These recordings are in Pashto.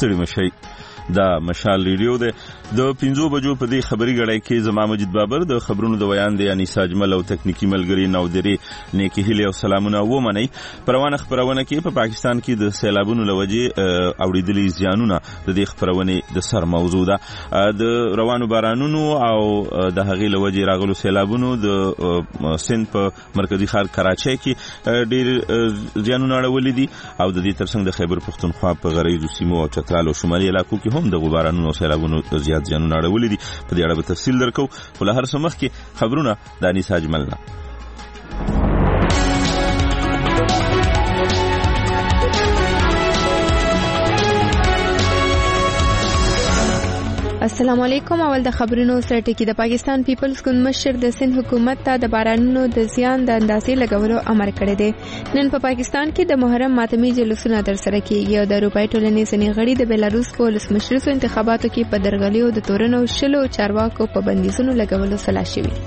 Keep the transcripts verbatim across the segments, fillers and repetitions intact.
ستړي مشئ. دا مشال ریډیو ده. د پنځو بجو په دې خبري غړای کې زما مجید بابر د خبرونو د ویان دی یعنی ساجمل او تکنیکی ملګری نودری نیکی هیله او سلامونه ومني. پروانه خبرونه کې په پا پاکستان کې د سیلابونو لوجې اوریدلې زیانونه د دې خبرونه د سر موضوع ده. د روانو بارانونو او د هغې لوجې راغلو سیلابونو د سند په مرکزی ښار کراچۍ کې ډېر زیانونه اړولې دي او د دې ترڅنګ د خیبر پښتونخوا په غریزو سیمو او چترال او شمالي علاقو کې هم د غبارانونو او سیلابونو زیات زیانونه اړولې دي. په دې اړه به تفصیل درکو خو له هر څه مخکې خبرونه د انیس اجمل نه. السلام علیکم. اول د خبرونو سره ټکی. د پاکستان پیپلز ګوند مشر د سند حکومت ته د بارانونو د زیان د اندازې لګولو امر کړی دی. نن په پاکستان کې د محرم ماتمي جلوسونه ترسره کیږي او د اروپای ټولنې ځینې غړي د بیلاروس په ولسمشریزو انتخاباتو کې په درغلیو د تورنو شلو چارواکو په بندیزونو لګولو سلا شوي.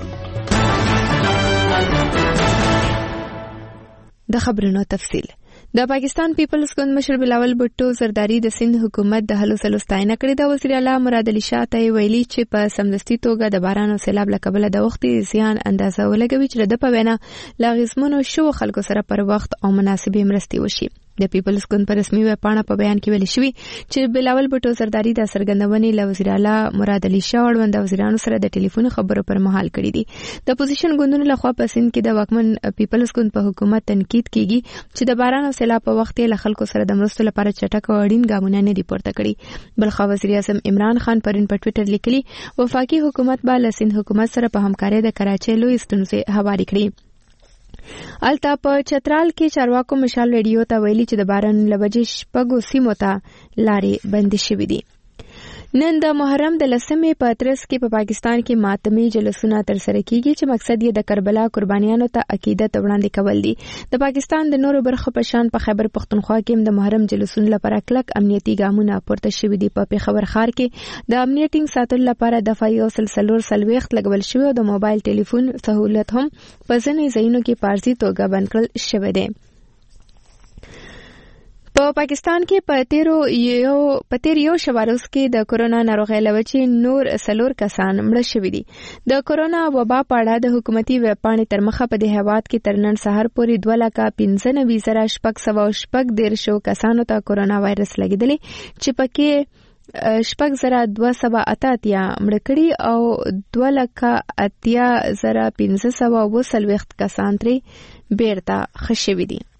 د خبرونو تفصیل. د پاکستان پیپلز ګوند مشر بلاول بھټو زرداری د سند حکومت د هلو ځلو ستاینه کړې ده. وزیر اعلی مراد علي شاه ته ویلي چې په سمدستي توګه د باران او سیلاب له کبله د وختي زیان اندازه ولګوي چې د په وینا لا غزمنو شو خلکو سره پر وخت او مناسبې مرستې وشي. د پیپلز ګوند په رسمي ویب پاڼه په بیان کې ویل شوی چې بلاول بھټو زرداری د سرګندونې له وزیر اعلی مراد علي شاه اړوند وزیرانو سره د ټلیفون خبرو پر مهال کړې دي. د اپوزیشن ګوندونو لخوا په سند کې د واکمن پیپلز ګوند په حکومت تنقید کیږي چې د باران او سیلاب په وخت له خلکو سره د مرستو لپاره چټک او اړین ګامونه نه دي پورته کړي. بلخوا وزیر اعظم عمران خان پرون په ټوئیټر لیکلي وفاقي حکومت به له سند حکومت سره په همکارۍ د کراچۍ لوی ستونزې هواري کړي. الته په چترال کې چارواکو مشال ریډیو ته ویلي چې د باران لوجې شپږو سیمو ته لارې بندې شوې دي. نن د محرم د لسمې په اتریس کې په پاکستان کې ماتمي جلوسونه ترسره کیږي چې مقصد یې د کربلا قربانیانو ته عقیدت وړاندې کول دي. د پاکستان د نورو برخو په شان په خیبر پښتونخوا کې هم د محرم جلوسونو لپاره کلک امنیتي ګامونه پورته شوي دي. په پېښور ښار کې د امنیت ټینګ ساتلو لپاره دفاعي او سلسلور سلويخت لګول شوی او د موبایل ټلیفون سہولت هم په ځینې ځایونو کې پارسي توګه بند کړل شوی دی. په پاکستان کې په تیرو یو په تیر یو شواروز کې د کورونا ناروغۍ لوجې نور سلور کسان مړه شوي دي. د کورونا وبا په اړه د حکومتي ویب پاڼې تر مخه په دې هیواد کې تر نن سهار پورې دوه لکه پنځه نوي زره شپږ سوه شپږ دیرشو کسانو ته کورونا وایرس لګېدلی چې پکې شپږ زره دوه سوه اته اتیا مړه کړي او دوه لکه اتیا زره پنځه سوه اووه څلوېښت کسان ترې بیرته ښه شوي دي.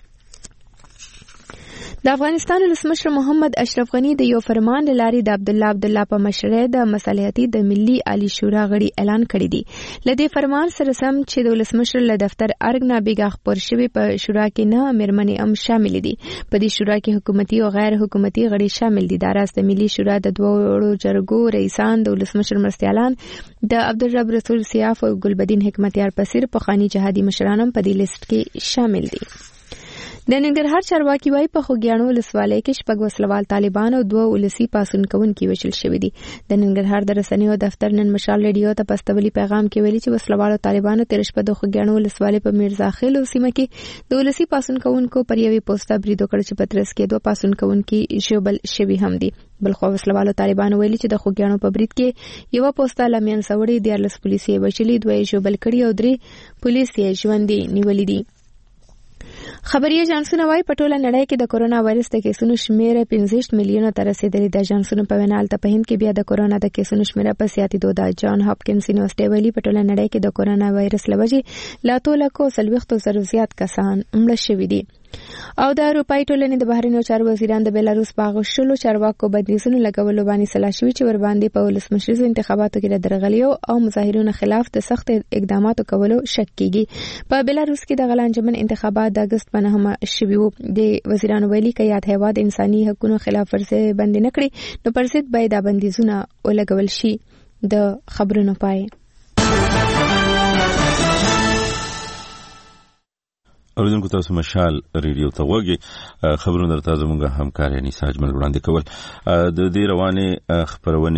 د افغانستان ولسمشر محمد اشرف غنی د یو فرمان له لارې د عبدالله عبدالله په مشرۍ د مصالحتي د ملي عالی شورا غړي اعلان کړی دی. له دې فرمان سره سم چې د ولسمشر له دفتر ارګ نه بیګا خبر شوی په شورا کې نه میرمنې هم شامل دي. په دې شورا کې حکومتي او غیر حکومتي غړي شامل دي. د راست ملي شورا د دوه جرګو رئیسان د ولسمشر مرستیالان د عبدالرب رسول سیاف او ګلبدین حکمتیار پسیر په خاني جهادي مشران هم په دې لیست کې شامل دي. د ننګرهار چارواکي وايي په خوږیاڼو ولسوالۍ کې شپږ وسلوال طالبان او دوه ولسي پاسون کوونکي وژل شوي دي. د ننګرهار د رسنیو دفتر نن مشال ریډیو ته په استولی پیغام کې ویلي چې وسلوالو طالبانو تیر شپه د خوږیاڼو ولسوالۍ په میرزا خیلو سیمه کې د ولسي پاسون کوونکو پر یوې پوسټه برید وکړ چې په ترڅ کې دوه پاسون کوونکي ژوبل شوي هم دي. بلخو وسلوالو طالبانو ویلي چې د خوږیاڼو په برید کې یوه پوسټه لمین سوړې دیارلس پولیس یې وژلي، دوه یې ژوبل کړي او درې پولیس یې ژوندي نیولي دي. خبري اژانسونه وايي په ټوله نړۍ کې د کورونا وایرس د کیسونو شمیره پنځه میلیونه ته رسیدلې ده. اژانسونو په وینا الته په هند کې بیا د کورونا د کیسونو شمیره په زیاتېدو ده. جان هاپکینز یونیورسيټي ویلي په ټوله نړۍ کې د کورونا وایرس له وجې لا اتو لکو څلوېښتو زرو زیات کسان مړه شوي دي. او د اروپای ټولنې د بهرنیو چارو وزیران د بیلاروس په هغو شلو چارواکو بندیزونو لګولو باندې سلا شوي چې ورباندې په ولسمشریزو انتخاباتو کې د درغلیو او مظاهرونو خلاف د سخت اقداماتو کولو شک کیږي. په بیلاروس کې د غلانجمن انتخابات د اگست په نهمه شوي وو. د وزیرانو ویلي که یاد هیواد انساني حقوقو خلاف ورزي بندي نه کړي نو پر ضد باید دا بندیزونه ولګول شي. د خبرونو پای. اوریدونکو تاسو مشال ریډیو ته وګورئ. خبرونه درته زموږ همکار یعنی ساجمل وړاندې کول. د دې روانې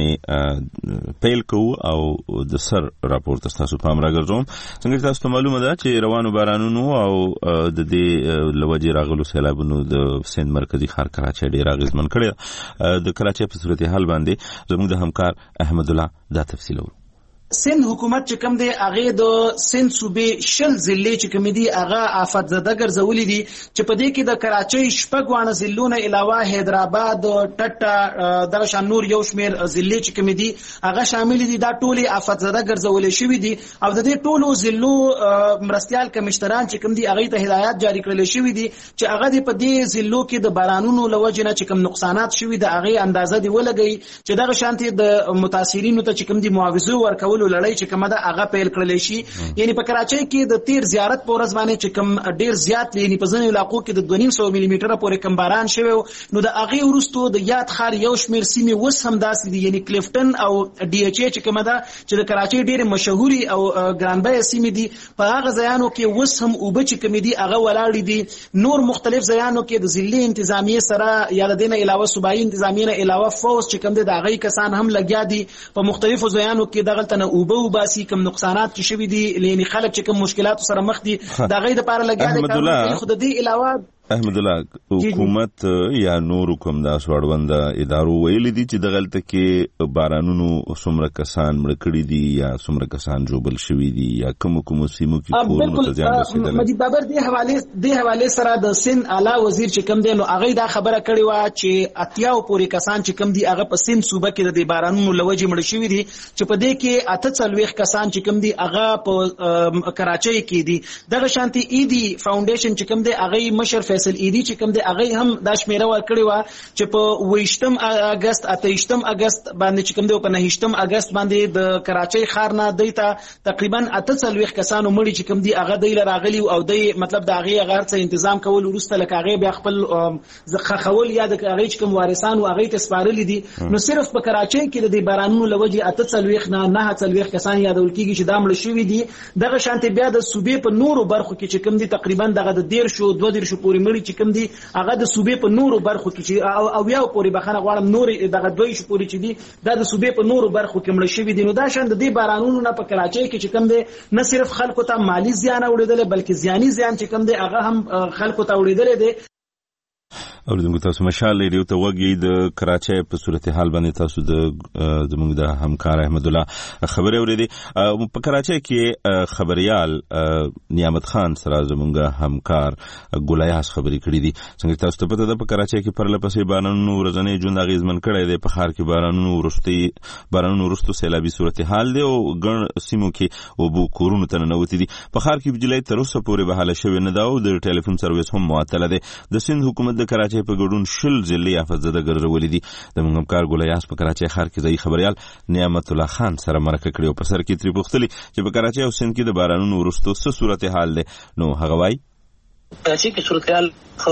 خبرونه پیل کوو او د سر راپور تاسو پام راګرځوم. څنګه تاسو ته معلومه ده چې روانو بارانونو او د دې لوجې راغلو سیلابونو د سند مرکزی ښار کراچۍ ډېر اغېزمن کړی. د کراچۍ په صورتحال باندې زموږ د همکار احمد الله دا تفصیلوي. سند حکومت چې کوم دی هغه د سند صوبې شل ضلع چې کوم دي هغه آفت زده ګرځولې دي چې په دې کې د کراچۍ شپږ وانه ضلعونه علاوه حیدرآباد ټټا دغه شان نور یو شمېر ضلع چې کوم دي هغه شامل دي. دا ټولې آفت زده ګرځولې شوې دي او د دې ټولو ضلعو مرستيال کمشنران چې کوم دي هغه ته هدایت جاری کړل شوې دي چې هغه په دې ضلعو کې د بارانونو لوجنه چې کوم نقصانات شوي د هغه اندازه دی ولګي چې دغه شانتي د متاثرینو ته چې کوم دي معاوضه ورکول لړۍ چې کومه ده هغه پیل کړل شي. یعنی په کراچۍ کې د تیر زیارت په ورځ باندې چې کوم ډیر زیات یعنی په ځینو علاقو کې د دوه نیم سوه ملي میټره پورې کم باران شوی نو د هغه وروسته د یاد خار یو شمیر سیمې وس هم داسې دي یعنی کلیفټن او ډي ایچ ای چې کومه ده چې د کراچۍ ډیره مشهوري او ګرانبای سیمې دي په هغه ځایانو کې وس هم او بچ کوم دي هغه ولاړ دي. نور مختلف ځایانو کې د ضلع انتظامیه سره یا د دینه علاوه صوبایي انتظامیه نه علاوه فوز چې کوم دي د هغه کسان هم لګیا دي په مختلفو ځایانو کې دغه تنه او باسي کوم نقصانات چې شوي دي لینی خلک چې کوم مشکلات سره مخ دي دا غي د پاره لګیا دي. خو د دې علاوه احمد الله حکومت یا نور کوم د اسوړوند ادارو ویل دي چې د غلطه کې بارانونو څومره کسان مړ کړي دي یا څومره کسان جوبل شوي دي یا کوم کوم سیمو کې کورونه ته ځان رسیدل. مجید بابر د حواله د حواله سره د سند اعلی وزیر چې کوم دی نو هغه دا خبره کړې و چې اتیاو پورې کسان چې کوم دي هغه په سند صوبه کې د بارانونو لوجې مړ شوي دي چې په دې کې اته څلوېښت کسان چې کوم دي هغه په کراچۍ کې دي. دغه شانتي ایدی فاونډیشن چې کوم دی هغه مشر فیصل ایدی چې کوم دی هغه هم د شمیره ورکړی و چې په ویشتم اگست اتهشتم اگست باندې چې کوم دی په نهشتم اگست باندې د کراچۍ ښار نه دیتا تقریبا اته څلوېښت کسانو مړي چې کوم دی هغه دی راغلی او دی مطلب د هغه غیر څه تنظیم کول ورسته لکه هغه بیا خپل زخه خول یا د هغه چې کوم وارثان او هغه ته سپارل دي نو صرف په کراچۍ کې د بارانونو لوجې اته څلوېښت نه نه څلوېښت کسان یادول کیږي چې دا مړ شوي دي. دغه شانتي بیا د صوبې په نورو برخو کې چې کوم دی تقریبا دغه د ډیر شو دوه ډیر شو پورې مړي چې کوم دي هغه د صوبې په نورو برخو کې چې او یو پورې بخنه غواړم نور دغه دوی شو پورې چې دي دا د صوبې په نورو برخو کې مړ شوي دي. نو دا شان د دې بارانونو نه په کراچۍ کې چې کوم دی نه صرف خلکو ته مالی زیان اوریدل بلکې زیانی زیان چې کوم دی هغه هم خلکو ته اوریدل دي. اوریدونکو تاسو مشال ریډیو ته وګورئ. د کراچۍ په صورتحال باندې تاسو د زموږ د همکار احمد الله خبرې اورېدې. په کراچۍ کې خبريال نعمت خان سره زموږ همکار ګولیاس خبرې کړې دي. څنګه تاسو ته پته ده په کراچۍ کې پرله پسې بارانونو ورځنی ژوند اغېزمن کړی دی. په ښار کې بارانونو وروستي بارانونو وروسته سیلابي صورتحال دی او ګڼ سیمو کې اوبو کورونو ته ننوتې دي. په ښار کې بجلی تر اوسه پورې بحاله شوې نه ده او د ټلیفون سرویس هم معطله دی. د سند حکومت د کراچۍ په ګډون شل ضلع آفت زده ګرځولې دي. د موږ همکار ګولیاس په کراچۍ ښار کې ځایي خبريال نعمت الله خان سره مرکه کړې او په سر کې ترې پوښتلې چې په کراچۍ او سند کې د بارانونو وروسته څه صورتحال دی. نو هغه وایي کراچۍ کې صورتحال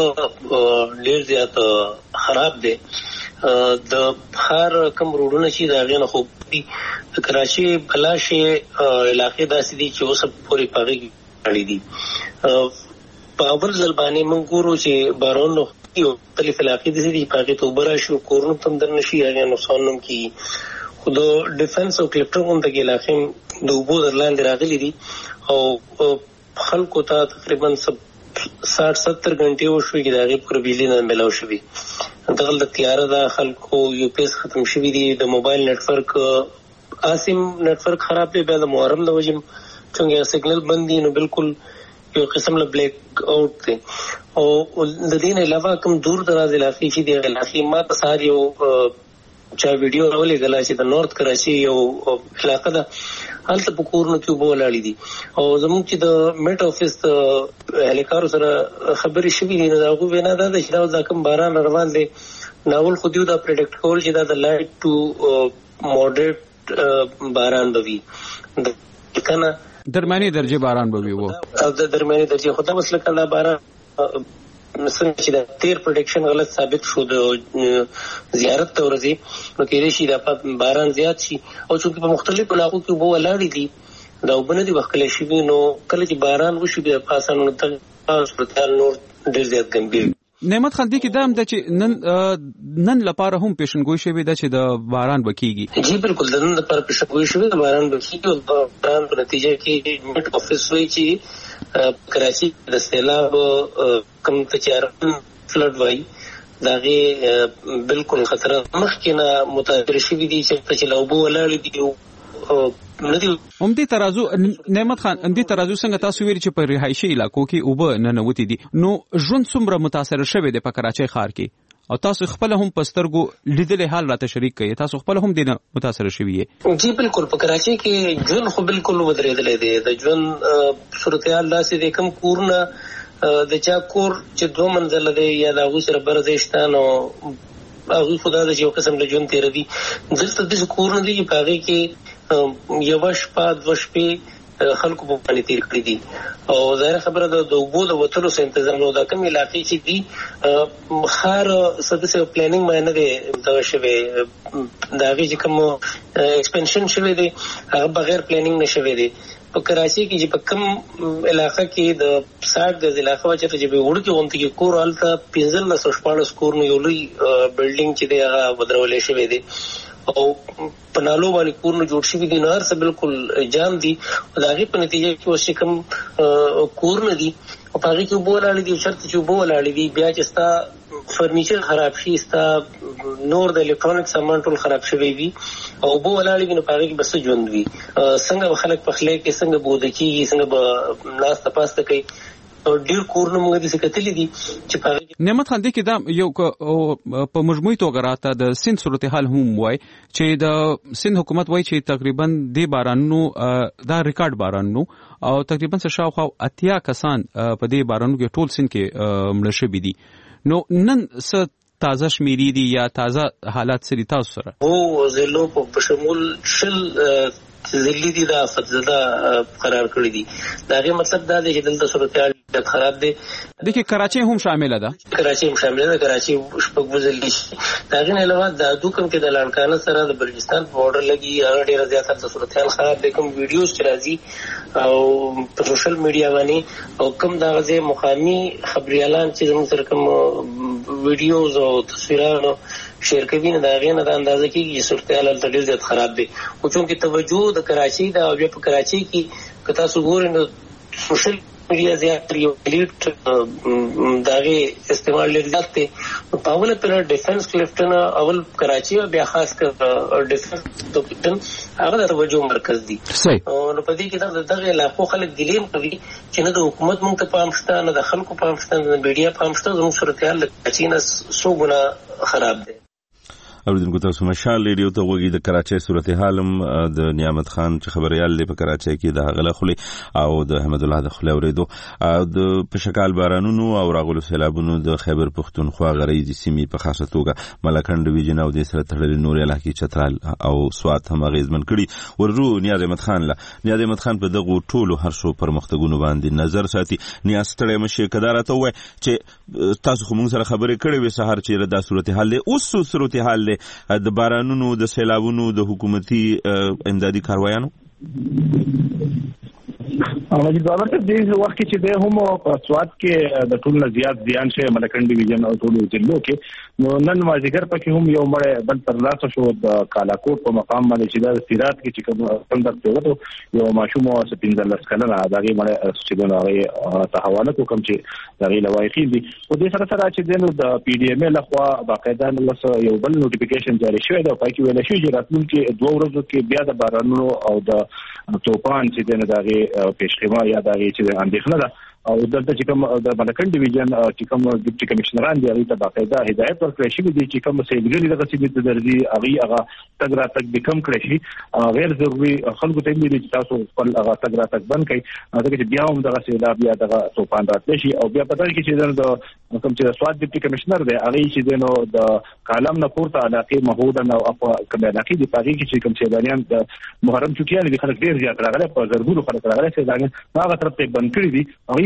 ډېر زیات خراب دی. د ښار کوم روډونه چې د هغې نه خوب دي د کراچۍ بلاشې علاقې داسې دي چې اوس پورې په هغې کې اړې دي. په اول ځل باندې موږ ګورو چې بارانونو یو مختلف علاقې داسې دي په هغې ته اوبه راشي کورونو ته هم دننه شي هغې نقصان هم کېږي. خو د ډیفنس او کلکټر غوندې علاقې د اوبو در لاندې راغلي دي او خلکو ته تقریبا ساठ ستر غنټې وشوي چې د هغې پوره بجلي نه میلاو شوي. دغلته تیاره ده خلکو یو پی ایس ختم شوي دي. د موبایل نیټورک اسیم نیټورک خراب دی. بیا د محرم د وجې څنګه سګنل بند دي نو بالکل یو قسم له بلیک آؤٹ دی. او د دې نه علاوه کوم دور دراز علاقې چې د علاقې ما ته سهار یو چا ویډیو راولېږله چې د نورت کراچۍ یو علاقه ده هلته په کورونو کې اوبه ولاړې دي او زموږ چې د میټ افیس د اهلکارو سره خبرې شوي دي نو د هغوی وینا دا ده چې دا کوم باران روان دی ناول خو دوی دا پریډکټ کول چې دا د لایټ ټو موډریټ باران به وي که نه درمیاني درجه باران به وي و او د درمیاني درجه خو دا اوس لکه دا باران څنګه چې د تیر پروډکشن غلط ثابت شو د زیارت ته ورځي نو کېدای شي دا باران زیات شي او چونکې په مختلفو علاقو کې اوبه ولاړې دي دا اوبه نه دي وښکلی شوي نو کله چې باران وشي بیا په اسانه صورتحال نور ډېر زیات ګمبیر. نعمت خان دې کې دا هم ده چې نن نن لپاره هم پیشنګوی شوې ده چې د باران به کېږي. جی بالکل د نن لپاره پیشنګوی شوې د باران به کېږي او د باران په نتیجه کې میټ افیس وایي چې کراچي د سیلاب کم تجارت فلډ وایي دا غي بالکل خطر مخکې نه متاثر شوي دي چې چې لوبو ولاړ دي هم دې ترازو. نعمت خان دې ترازو څنګه تاسو ویل چې په رهایشي علاقو کې اوبه نه نوتی دي نو ژوند څومره متاثر شوی دی په کراچۍ ښار کې او تاسو خپل هم پسترګو لیدلې حال راته شریک کړئ تاسو خپل هم دې نه متاثر شوی یې؟ جی بالکل په کراچۍ کې ژوند خو بالکل ودرېدلی دی. د ژوند صورتحال داسې دی کم کورونه د چا کور چې دوه منزله دی یا د هغوی سره بر ځای شته نو هغوی خو دا ده چې یو قسم له ژوند تېره دي. دلته داسې کورونه دي چې په هغې کې یوه شپه دوه شپې خلکو په باندې تېر کړي دي او ظاهره خبره ده د اوبو د وتلو څه انتظام نو دا کوم علاقې چې دي ښار څه داسې پلانینګ باندې نه دی دغه شوی د هغې چې کوم ایکسپنشن شوی دی هغه بغیر پلانینګ نه شوی دی. په کراچۍ کې چې په کوم علاقه کې د ساټ ګز علاقه وه چېرته چې به وړوکې غوندې کې کور هلته پنځلس سوه شپاړس کورونه یو لوی بلډینګ چې دی هغه ودرولی شوی دی او په نالو باندې کورونه جوړ شوي دي نو هر څه بالکل جام دي او د هغې په نتیجه کې اوس چې کوم کورونه دي او په هغې کې اوبه ولاړې دي چېرته چې اوبه ولاړې دي بیا چې ستا فرنیچر خراب شي ستا نور د الکترونیک سامان ټول خراب شوی وي او اوبه ولاړې وي نو په هغې کې به څه ژوند وي څنګه به خلک پخلی کوي څنګه به اوده کېږي څنګه به ناسته پاسته کوي ډیر کورونه موږ دې کتلې دي چې په نعمت خان دې کې دا یو په مجموعي توګه راته د سند صورتحال هم وای چې د سند حکومت وای چې تقریبا د بارانونو دا ریکارډ بارانونو او تقریبا څه شاوخوا اتیا کسان په دې بارانونو کې ټول سند کې مړه شوي دي نو نن څه تازه شمیرې دي یا تازه حالات سری تاسو سره؟ او زلو په شمول شل ذلی دي دا فتزده قرار کړی دي. دا غي مطلب دا دی چې دلته صورتحال ډېر خراب دی. د کې کراچۍ هم شامل ده. کراچۍ هم شامل ده. کراچۍ شپږ ذلی شي. دا غي نه علاوه د دوکم کې د لانکانه سره د بلوچستان په بورډر لګي هغه ډېر زیات د صورتحال خراب دي. کوم ویډیوز چې راځي او په سوشل میډیا باندې او کوم دا غزه مقامي خبريالان چې زموږ سره کوم ویډیوز او تصویرونه شیر کوي نه دا غي نه د اندازه کې چې صورتحال ته ډېر زیات خراب دي. او چونکې توجه د کراچۍ دا او په کراچۍ کې کتا سګور نو سوشل میډیا زیات یو لیټ داغه استعمال لري ځکه په اوله پر ډیفنس کلیفټن اول کراچۍ او بیا خاص کر ډیفنس کلیفټن هغه د توجه مرکز دي. او نو په دې کې دا دغه علاقو خلک ګلیم کوي چې نه د حکومت مونږ ته پام شته نه د خلکو پام شته نه د میډیا پام شته زموږ صورتحال کراچۍ نه څو ګونه خراب دي. اوریدونکو تاسو مشال ریډیو ته وګورئ د کراچۍ صورتحال د نعمت خان چې خبريال دی په کراچۍ کې د هغه خولي او د احمد الله د خولي اوریدو د پشکال بارانونو او راغلو سیلابونو د خیبر پختونخوا غریزي سیمې په خاصه توګه ملکند ډیویژن او د سره تړلې نور علاقې چترال او سوات هم غیزمن کړي ورو نیاز احمد خان لا نیاز احمد خان په دغه ټولو هر څو پرمختګونو باندې نظر ساتي. نیاز ستړی مشه کدارته وای چې تاسو خو موږ سره خبرې کړې وې سحر چې د صورتحال له اوس صورتحال د بارانونو د سیلابونو د حکومتي امدادي کاروایانو مجید بابر ته دې وخت کې چې د هم په سواد کې د ټول زیات زیان شي ملکند ډیویژن او ټول ضلعو کې نو نن مازیګر پکې هم یو مړ بل ترلاسه شو د کالاکوټ په مقام باندې چې د سیرات کې چې کوم څنګه ته یو ماشوم او سپینځل کلنه دغه مړ چې د هغه ته حواله کوم چې دغه لوایخي دي او د سره سره چې د پی ډی ایم لخوا باقاعده نو یو بل نوټیفیکیشن جاری شوی دا پای کې ویل شوی چې راتلونکي دوه ورځې کې بیا د بارانونو او د توپان چې د دغه پیشخما یا دغه چې اندېښنه ده او دلته چې کوم د ملکند ډیویژن چې کوم ډیپټي کمشنران دی هغه ته باقاعده هدایت ورکړل شوی دی چې کوم سیلګری دغه چې د درځي هغه هغه تګ را تګ به کم کړی شي غیر ضروري خلکو ته ویلي چې تاسو خپل هغه تګ را تګ بند کړئ ځکه چې بیا هم دغه سیلاب یا دغه توپان راتلی شي او بیا پته کې چې د کوم چې سواد ډیپټي کمشنر دی هغه چې نو د کالم نه پورته علاقې مهودن او اپ کوم علاقې دی پاره کې چې کوم سیلانیان د محرم چوکیان دي خلک ډیر زیات راغلي په زرګونو خلک راغلي سیلانیان هغه طرف ته بند کړی دي او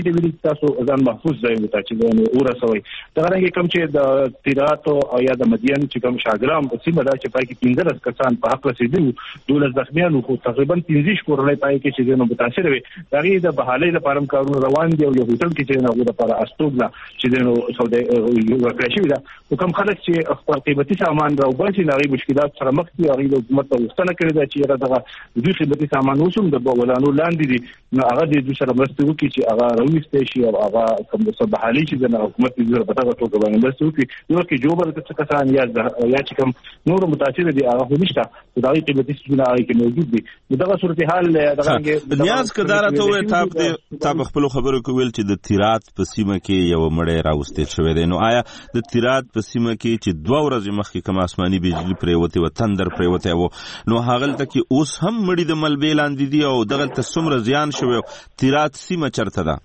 کې ویلي تاسو ځان محفوظ ځای وتا چې نو ورسوي دا رنګ کوم چې د تیرات او یا د مدین چې کوم شاګرام سیمه دا چې پای کې پنځه کسان په حق رسیدلي دولس زخمیانو خو تقریبا پنځه کورلای پای کې چې نو متاثر وي دا غي د بحالې لپاره کارونه روان دي او یو هوټل کې چې نو لپاره استوګلا چې نو سعودي یو ورکړی دا کوم خلک چې خپل قیمتي سامان راوباسي نغې مشکلات سره مخ دي هغه د حکومت ته وستنه کړی دا چې دا د قیمتي سامان وسوم د بولانو لاندې دي نو هغه د سره مرسته وکړي چې هغه راويستې شي او هغه کوم د بحالي چې د حکومت د زړه په تاسو توګه باندې مرسته وکړي نو کې جوړ د څه کسان یا یا چې کوم نور متاثر دي هغه نشته دا قیمتي سونه هغه کې موجود دي دغه صورتحال دغه نیاز کدارته وې تاب دې تاب خپل خبرو کوي چې د تیرات په سیمه کې یو مړی راوستل شوی دی نو آیا د تیرات په سیمه کې چې دوه ورځې مخکې کوم آسماني بجلی پریوته و تندر پریوته و نو هغه ته اوس هم مړی د ملبې لاندې دي او دغه ته څومره زیان شوی تیرات سیمه چرته ده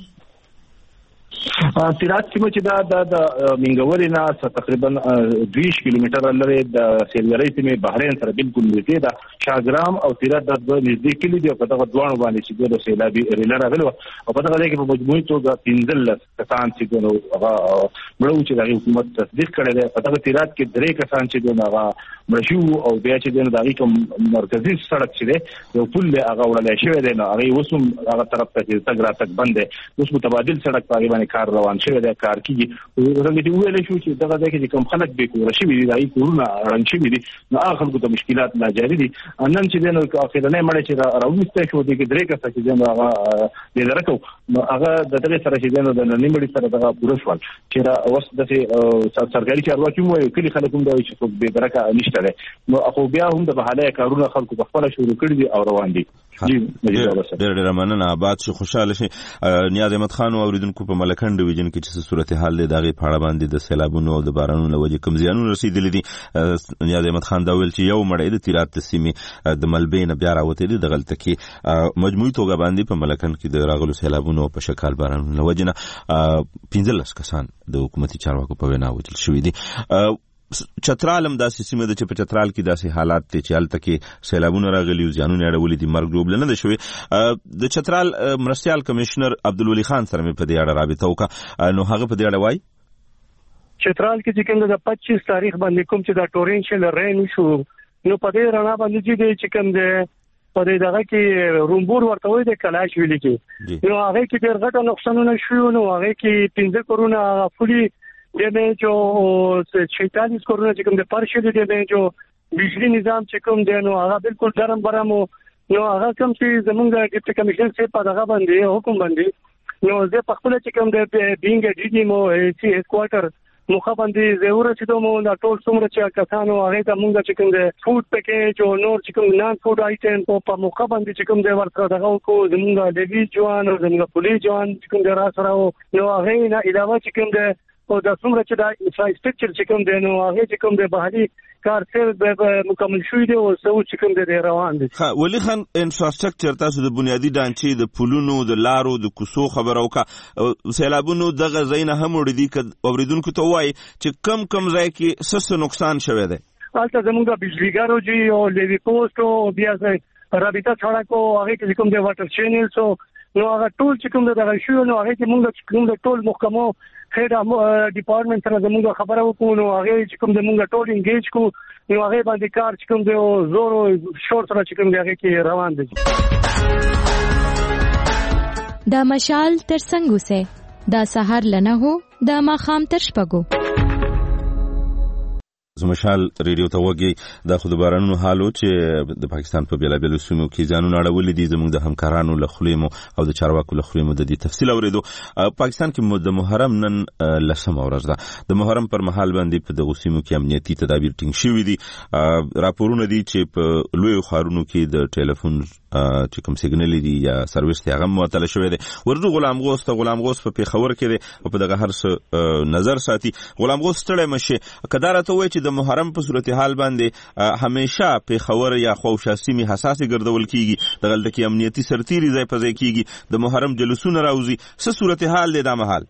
تیرات سیمه چې دا د منګورې نه تقریبا دوه کیلومتر لري د سیلګرۍ سیمه بحرین سره بالکل نږدې ده شاګرام او تیرات د نږدې کلی دی په دغه دوه باندې چې د سیلابي ریلر راغلو او په دغه کې په مجموعي توګه پنځلس کسان چې نو هغه مړو چې د حکومت تصدیق کړی دی په دغه تیرات کې درې کسان چې نو هغه مړشو او بیا چې د دغه کوم مرکزی سړک چې دی یو پل هغه وړل شوی دی نو هغه وسوم هغه طرف ته تګ را تک بند دی اوس متبادل سړک په باندې کار روان شوی دی کار کیږي ورته دی ویل شو چې دغه ځای کې کوم خلک به کور شي وي دای کورونه رنګ شي دي نو هغه خلکو ته مشکلات لا جاری دي نن چې نو اخیرنه مړ چې راوځته شو دي کې درې کسه چې نو هغه دې درکو نو هغه د دې سره چې نو د نیمړي سره دغه پوره شو چې را اوس د سرکاري چارواکي مو کلی خلکو دا چې به درکه نشته نو خو بیا هم د بهاله کارونه خلکو په خپل شروع کړی دي او روان دي ډېر ډېر مننه آباد شي خوشاله شي نیاز احمد خان اوریدونکو په ملکند ډیویژن کې چې صورتحال د دغه پاړه باندې د سیلابونو او د بارانونو له وجې کم زیانونه رسیدلي دي نیاز احمد خان دا ویل چې یو مړی د تیرات د سیمې د ملبې نه بیا راوتلی د دغلته کې مجموعي توګه باندې په ملکند کې د راغلو سیلابونو په شکل بارانونو له وجې نه پنځلس کسان د حکومتي چارواکو په وینا وژل شوي دي چترال هم داسې سیمه ده چې په چترال کې داسې حالات دي چې هلته کې سیلابونه راغلي او زیانونه اړولي دي مرګ ژوبله نه ده شوې د چترال مرستیال کمشنر عبدالولي خان سره مې په دې اړه رابطه وکړه نو هغه په دې اړه وایي چترال کې چې کوم د پچیس تاریخ باندې کوم چې دا ټورنشل رین شو نو په دې رڼا باندې چې کوم د په دې دغه کې رومبور ورته وي د کلاش ویل کې نو هغه کې ډېر غټ نقصانونه شو نو هغه کې پنځه کرونا فولي ډیمیج او چینتالیس کرونا چې کوم د پارشل ډیمیج او بجلی نظام چې کوم دی نو هغه بالکل درم برم نو هغه کوم چې زمونږ د ډیپټي کمشنر سي په دغه باندې حکم باندې نو زه په خپل چې کوم د بینګ ډي ډي مو سي هډ کوارټر مخه باندې ضرورت چې مو دا ټول څومره چې کسانو هغه ته مونږ چې کوم د فود پیکیج او نور چې کوم نان فود آیټم په مخه باندې چې کوم د ورته دغه کو زمونږ د لګي جوان او زمونږ پولیس جوان چې کوم د را سره نو هغه نه علاوه چې کوم د او د څومره چې د انفراستراکچر چې کوم دی نو هغه چې کوم د بهالي کار سره مکمل شوی دی او څو چې کوم دی روان دي ها ولی خان انفراستراکچر تاسو د بنیادی ډانچې د پلونو د لارو د کوڅو خبرو کا سیلابونو دغه زین هم وړي دي ک اوریدونکو ته وای چې کم کم ځای کې سس نقصان شوه دی البته زموږ د بجلیګارو جی او لیوی پوسټ او بیا ځای رابطه سړکو هغه کې کوم دی واټر چینل سو نو هغه ټول چې کوم دغه شو نو هغه کې موږ کوم د ټول محکمو خیر ډپارټمنټ سره زموږ خبره وکړو نو هغه چې کوم د موږ ټول انګیج کو نو هغه باندې کار چې کوم د زور او شور سره چې کوم هغه کې روان دي دا مشال تر څنګه سه دا سحر لنه هو دا ماخام تر شپګو زمشال ریډیو ته وګي د خود بارانونو حالو چې د پاکستان په بیلابیلو سیمو کې ځانونه اړولې دي زموږ د همکارانو له خلیمو او د چارواکو له خلیمو د دې تفصیل اوریدو پاکستان کې د محرم نن لسمه ورځ ده د محرم پر مهال باندې په دغه سیمو کې امنیتي تدابیر ټینګ شوي دي راپورونه دي چې په لوی ښارونو کې د ټلیفون چې کوم سیګنل دي یا سرویس ته هغه معطل شوی دی ورته غلام غوث ته غلام غوث په پیښور کې دی او په دغه هر څه نظر ساتي غلام غوث ستړی مشه کدارته وای چې د محرم په صورتحال باندې همیشه پیښور یا خوشا سیمه حساسه ګرځول کیږي دغه کې امنیتي سرتیري ځای په ځای کیږي د محرم جلوسونه راوځي څه صورتحال دی دا محل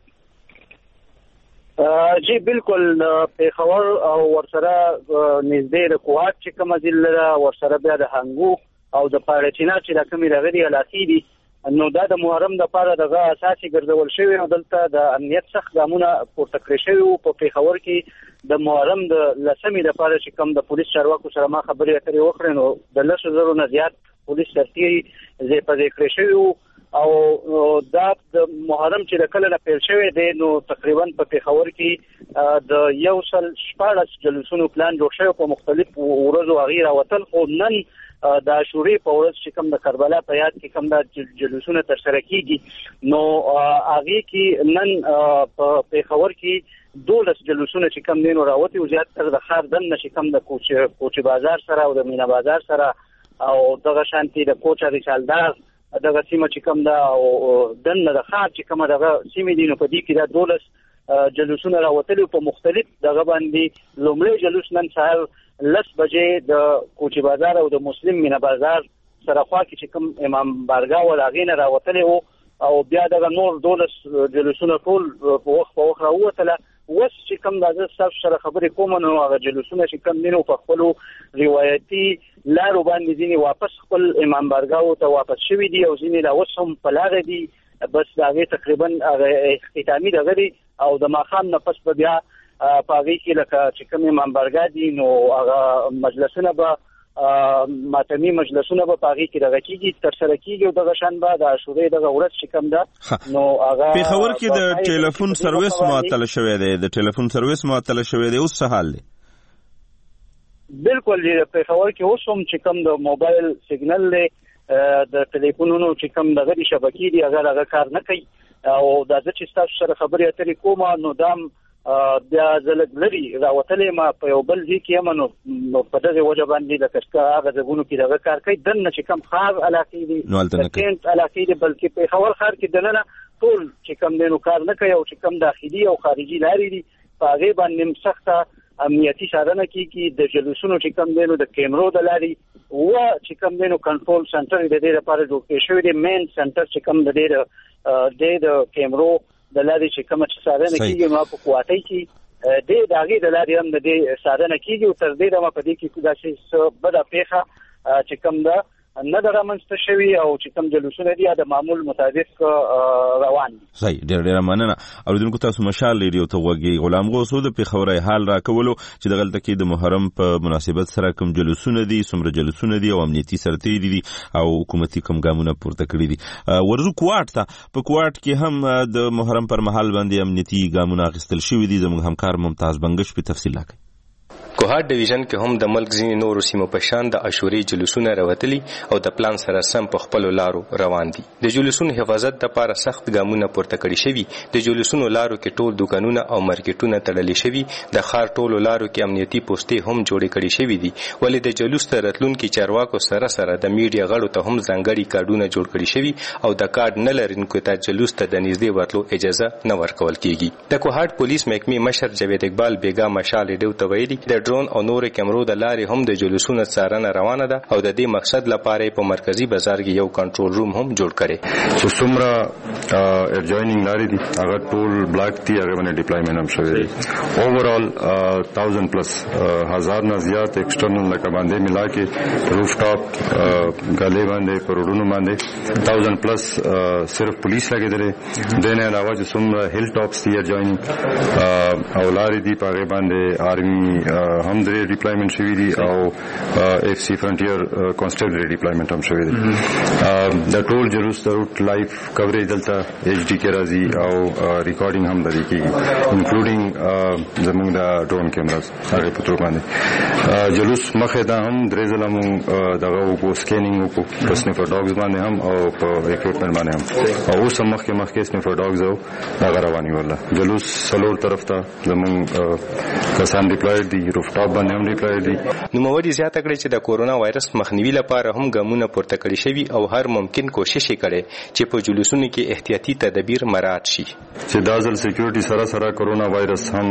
جی بالکل پیښور او ورسره نږدې د کوات چې کوم ځل ورسره بیا د هنګو او د پارچینا چې د کومې راغلي علاقې دي نو دا د محرم د لپاره دغه اساسي ګرځول شوی او دلته د امنیت سخت ګامونه پورته کړی شوی او په پیښور کې د محرم د لسمې لپاره چې کوم د پولیس چارواکو سره ما خبرې اترې وکړې نو د لسو زرو نه زیات پولیس سرتیري زی په دې کړی شوی او دا د محرم چې د کله نه پیل شوی دی نو تقریبا په پیښور کې د یو سل شپاړس جلوسونو پلان جوړ شوی په مختلفو ورځو هغې راوتل خو نن د عاشورې په ورځ چې کوم د کربلا په یاد کې کوم د جلوسونه ترسره کیږي نو هغې کې نن په پیښور کې دولس جلوسونه چې کوم دي نو راوتي او زیاتره د ښار دننه چې کوم د کوچې بازار سره او د مینا بازار سره او دغه شانتي د کوچه رسالدار دغه سیمه چې کوم ده او دننه د ښار چې کومه دغه سیمې دي نو په دې کې دا دولس جلوسونه راوتلي په مختلف دغه باندې لومړی جلوس نن سهار لس بجې د کوچې بازار او د مسلم مینا بازار سره خوا کې چې کوم امام بارګاه ول هغې نه راوتلی و او بیا دغه نور دولس جلوسونه ټول په وخت په وخت راووتله اوس چې کوم د زه ستاسو سره خبرې کوم نو هغه جلوسونه چې کوم دي نو په خپلو روایتي لارو باندې ځینې واپس خپل امام بارګاهو ته واپس شوي دي او ځینې لا اوس هم په لاره دي بس د هغې تقریبا هغه اختتامي دغه دي او د ماښام نه پس به بیا په هغې کې لکه چې کوم امام بارګاه دي نو هغه مجلسونه به ماتمي مجلسونه به په هغې کې دغه کېږي ترسره کېږي او دغه شان به د عاشورې دغه ورځ چې کوم ده نو هغه پیښور کې د ټلیفون سرویس معطل شوی دی د ټلیفون سرویس معطل شوی دی اوس څه حال دی بالکل د پیښور کې اوس هم چې کوم د موبایل سیګنل دی د ټلیفونونو چې کوم دغه شبکې دي هغه هغه کار نه کوي او دا چې تاسو سره خبرې اترې کوم نو دام بیا زلګ لري راوتلې ما په یو بل ځای کې یم نو په دغه وجه باندې د کشکا هغه ځایونو کې دغه کار کوي دننه چې کوم ښار علاقې دي د کینټ علاقې دي بلکې پیښور ښار کې دننه ټول چې کوم دی نو کار نه کوي او چې کوم داخلي او خارجي لارې دي په هغې باندې سخته امنیتي څارنه کیږي د جلوسونو چې کوم دی نو د کیمرو د لارې و چې کوم دی نو کنټرول سنټر د دې لپاره جوړ شوی دی مین سنټر چې کوم د دې د کیمرو د لارې چې کومه چې څارنه کیږي نو په کوټای کې د داغي د لارې هم د دې څارنه کیږي او تر دې دمه په دې کې داسې بده پیښه چې کوم ده نه د رامنځته شوي او چې کوم جلوسونه دي د معمول مطابق روان دي. صحیح ډېر ډېره مننه. اوریدونکو تاسو مشال ریډیو ته غوږی غلام غوث د پیښوري حال راکولو چې د غلطه کې د محرم په مناسبت سره کوم جلوسونه دي څومره جلوسونه دي او امنیتي سرتیري دي او حکومتي کوم ګامونه پورته کړی دي. ورزو کوارت ته په کوارت کې هم د محرم پر مهال باندې امنیتي ګامونه اخیستل شوي دي. زموږ همکار ممتاز بنگش په تفصیل راکړي. کوهات ډیویژن کې هم د ملک ځینې نورو سیمو په شان د عاشورې جلوسونه راوتلي او د پلان سره سم په خپلو لارو روان دي. د جلوسونو حفاظت دپاره سخت ګامونه پورته کړي شوي. د جلوسونو لارو کې ټول دوکانونه او مارکیټونه تړلي شوي. د ښار ټولو لارو کې امنیتي پوستې هم جوړې کړي شوي دي. ولې د جلوس ته راتلونکي چارواکو سره سره د میډیا غړو ته هم ځانګړي کارډونه جوړ کړي شوي او د کارډ نه لرونکو ته جلوس ته د نږدې ورتلو اجازه نه ورکول کیږي. د کوهات پولیس محکمې مشر جاوید اقبال بیګا مشال ریډیو ته ویلي د ډرون او نور کیمرو د لارې هم د جلوسونو څارنه روانه ده او د دې مقصد لپاره په مرکزی بازار کې یو کنټرول روم هم جوړ کړي. چې څومره ارجاینینګ لارې دي هغه ټول بلاک دي هغه باندې ډیپلایمنټ هم شوی دی. اوورال تاوزند پلس هزار نه زیات ایکسټرنل لکه باندې ملا کې روف ټاپ غلې باندې پروډونو باندې تاوزند پلس صرف پولیس لګیدل. دنه علاوه چې څومره هیل ټاپس دي ارجاینینګ او لارې دي په هغه باندې آرمي هم درې ډیپلایمنټ شوی دي او اف سی فرنټیر کانسټیبلری ډیپلایمنټ هم شوی دی. د ټول جلوس د روټ لایف کوریج دلته ایچ ډي کې راځي او ریکارډینګ هم لري کیږي انکلوډینګ زموږ د ډرون کیمراز هغه په تور باندې جلوس مخه دا هم درې ځله مو دغه وو سکینینګ وکړو په سنیفر ډاګز باندې هم او په اکوپمنټ باندې هم او اوس هم مخکې مخکې سنیفر ډاګز او هغه رواني ولا جلوس سلور طرف ته زموږ کسان ډیپلایډ دي روف ټاپ باندې هم ډیپلایډ دي. نوموړي زیاته کړې چې د کورونا وایرس مخنیوي لپاره هم ګامونه پورته کړي شوي او هر ممکن کوشش یې کړي چې په جلوسونو کې احتیاطي تدابیر مراعات شي. چې دا ځل سکیورټي سره سره کورونا وایرس هم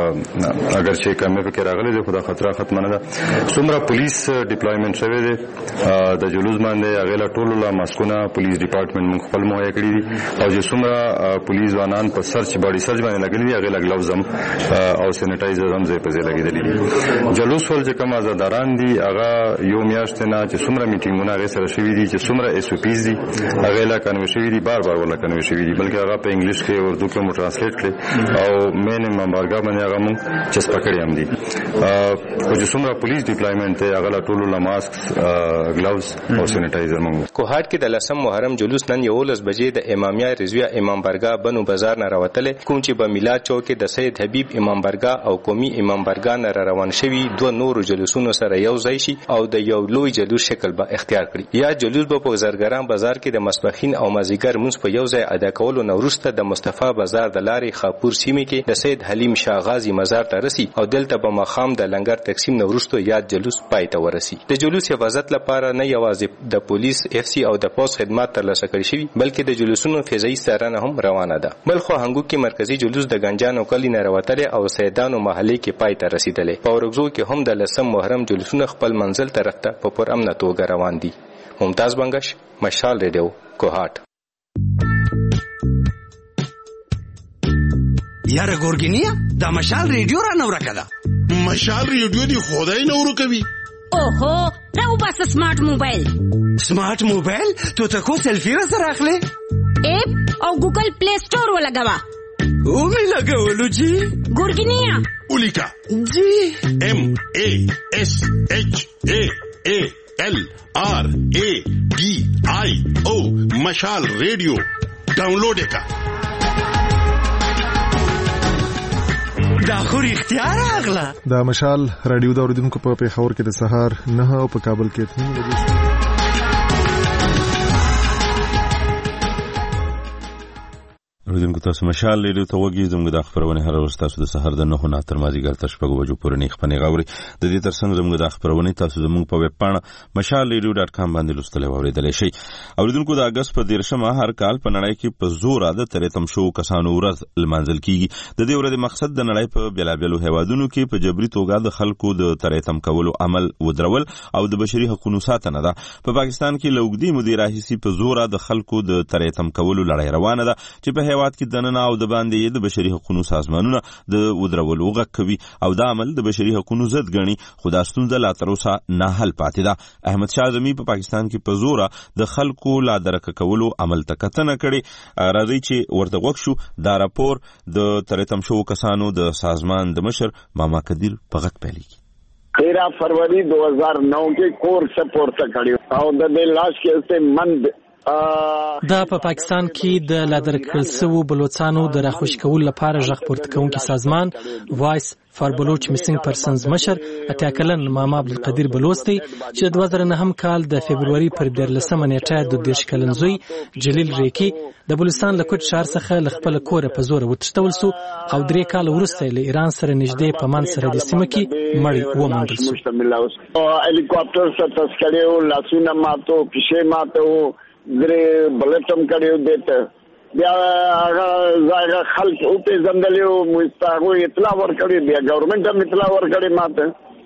اگر چې کمې پکې راغلي دي خو دا خطر ختم نه ده. څومره پولیس ډیپلایمنټ شوی دی د جلوس باندې هغه لا ټول لا ماسکونه پولیس ډپارټمنټ مون خپل مهیا کړی دي او چې څومره پولیس ځوانان په سرچ باډي سرچ باندې لګلي دي هغه لګ لوزم او سینیټایزر هم ځای په ځای لګیدلي دي. جلوس ول چې کوم آزاداران دي هغه یو میاشت نه چې څومره میټینګونه هغه سره شوي دي چې څومره ایس او پیز دي هغه لا کنوي شوي دي بار بار ولا کنوي شوي دي بلکې هغه په انګلیش کې او اردو کې مو ترانسلیټ کړي او مین امبارګا باندې هغه مو چې سپکړی هم دي او چې څومره پولیس ډیپلایمنټ ته هغه ټول لا ماسک ګلاوز او سینیټایزر مو کوهاټ کې د لسم محرم جلوس نن یولس بجې د امامیه رضویه امام برګا بنو بازار نه راوتلې کوم چې په میلاد چوک کې د سید حبیب امام برګا او قومي امام برګا نه روان شوي دوه نور جلوسونو سره یو ځای شي او د یو لوی جلوس شکل به اختیار کړي یا جلوس به په زرګران بازار کې د مسبخین او مازیګر مونږ په یو ځای ادا کولو نو وروسته د مصطفی بازار د لارې خاپور سیمه کې د سید حلیم شاه غازی مزار ته رسی او دلته به مخام د لنګر تقسیم نو وروسته یاد جلوس پای ته ورسی د جلوس حفاظت لپاره نه یوازې د پولیس اف سی او د پوس خدمات ترلاسه کړي شوی بلکې د جلوسونو فضایی څارنه هم روانه ده بلخو هنګو کې مرکزی جلوس د ګنجانو کلی نه راوتلې او سیدانو محلي کې پای ته رسیدلې په ورغزو کې هم د لسم محرم جلوسونه خپل منزل طرف ته په پر امن توګه روان دي ممتاز بنگش مشال ریډیو کوهاټ یاره ګورګینیا دا مشال ریډیو را نو راکړه مشال ریډیو دی خدای نو ورکوي اوهو راو بس سمارټ موبایل سمارټ موبایل تو ته کو سیلفی را سره اخلي اپ او ګوګل پلی سٹور ولګوا او می لګولو جی ګورګینیا اولیکا جی ام ا اس اچ ا ا ال آر ا ڈی آئی او مشال ریڈیو ډاونلوډ کا دا خو اختیار اغلا دا مشال رادیو دا اوریدونکو په پیښور کې د سهار نه او په کابل کې نیم بجې اوریدونکو تاسو مشال ریډیو ته وګورئ زموږ د خبرونه هر ورځ تاسو د سهار د نه نه تر مازیګر تر شپږ بجو پورې نه خپنه غوړي د دې ترڅنګ زموږ د خبرونه تاسو زموږ په ویب پاڼه مشال ریډیو ډاټ کام باندې لوستل او اوریدل شي اوریدونکو د اگست په دیرشمه هر کال په نړۍ کې په زور عادت ترې تم شو کسانو ورځ لمانځل کیږي د دې ورځې مقصد د نړۍ په بلابلو هیوادونو کې په جبري توګه د خلکو د ترې تم کولو عمل ودرول او د بشري حقوقو ساتنه ده په پاکستان کې لوګدي مدیر راهسي په زور د خلکو د ترې تم کولو لړۍ روانه ده چې په هیواد کې دننه او د باندې د بشري حقوقو سازمانونه د ودرولو غږ کوي او دا عمل د بشري حقوقو ضد ګڼي خو دا ستونزه لا تر اوسه نه حل پاتې ده احمد شاه اعظمي په پاکستان کې په زور د خلکو لا درک کولو عمل ته کتنه کړي راځي چې ورته وښ شو دا راپور د ترتم شو کسانو د سازمان د مشر ماما قدیر په غږ پیلي تیرہ فروری دو ہزار نو کې کور سپورټ کړیو او د دې لاش کې څه مند دا په پا پاکستان کې د لادرکل سوو بلوچستانو د راخوش کول لپاره ژغ پورته کوونکی سازمان وایس فار بلوچ میسنګ پرسنز مشر اتیا کلن ماما عبدالقدیر بلوچستی چې د دوه زره نهم کال د فبروري پر دیارلسمه نیټه د دېرش کلن زوی جلیل ریکی د بلوچستان له کوټ ښار څخه له خپل کوره په زور وتښتول سو او درې کال وروسته له ایران سره نږدې په مان سره د سیمه کې مړی وموندل سو هلیکاپټر څخه تسکړیو لاسونه ماتو پښې ماتو درې بلټم کړیو دته بیا هغه خلک او په زندلیو مستاغو اطلاع ورکړي بیا ګورنمنت هم اطلاع ورکړي ماته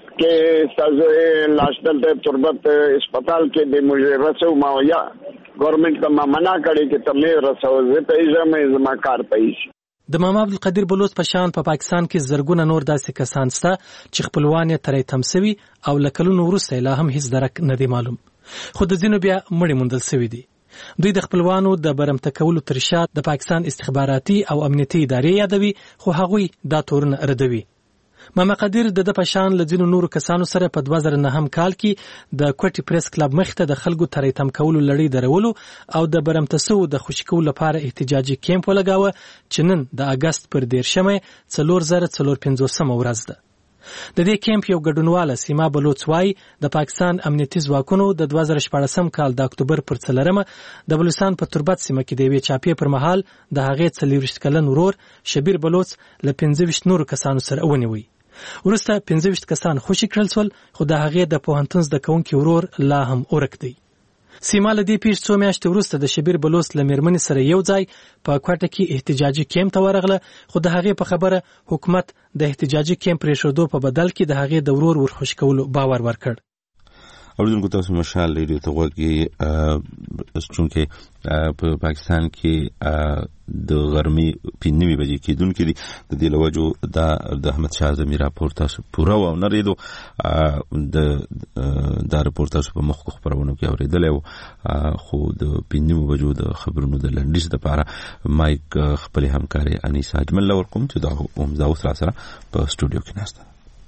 کې تاسو لاش دلته تربت هسپتال کې د موږ رسو ما یا ګورنمنت ته منع کړي چې تمه رسو زه ته یې زما کار پېښ د ماما عبدالقدیر بلوچ په شان په پا پاکستان کې زرګونه نور داسې کسان شته چې خپلوان یې ترې تمسوي او لکلونو وروسته لا هم هیڅ درک نه دی معلوم خو د ځینو بیا مړي موندل شوي دي دوی د خپلوانو د برمته کولو تر شا د پاکستان استخباراتي او امنیتي ادارې یادوي خو هغوی دا تورونه ردوي ماما قدیر د د پشان له ځینو نورو کسانو سره په دوه زره نهم کال کې د کوټي پریس کلب مخته د خلکو ترې تم کولو لړۍ درولو او د برمته سو د خوشکو لپاره احتجاجي کیمپ ولګاوه چې نن د اگست پر دیرشمه څلور زره څلور پنځوسمه ورځ ده د دې کیمپ یو ګډونواله سیما بلوچ وای د پاکستان امنیتي ځواکونو د دوه زره شپږم کال د اکتوبر پر څلورمه د بلوچستان په تربت سیمه کې د یوې چاپې پر مهال د هغې څلوېښت کلن ورور شبیر بلوچ له پنځه ویشت نورو کسانو سره ونیوی وروسته پنځه ویشت کسان خوشي کړل شول خو د هغې د پوهنتون زده کوونکي ورور لا هم ورک دی سیما له دې پیښې څو میاشتې وروسته د شبیر بلوچ له میرمنې سره یو ځای په کوټه کې احتجاجي کیمپ ته ورغله خو د هغې په خبره حکومت د احتجاجي کیمپ پرېښودو په بدل کې د هغې د ورور ورخوش کولو باور ورکړ اوریدونکو تاسو مشال ریډیو ته غوږی چونکه په پاکستان کې د غرمې پینځه بجې کېدونکې دي. د دې لوجو دا د احمد شاه اعظمي راپور تاسو پوره و نه ریدو د دا راپور تاسو په مخ خبرونو کې اورېدلی و خو د پینځه بجو د خبرونو د لنډیز لپاره مایک خپل همکاري انیسا اجمل لور کوم چې دا هم دا اوس را سره په سټوډیو کې ناسته.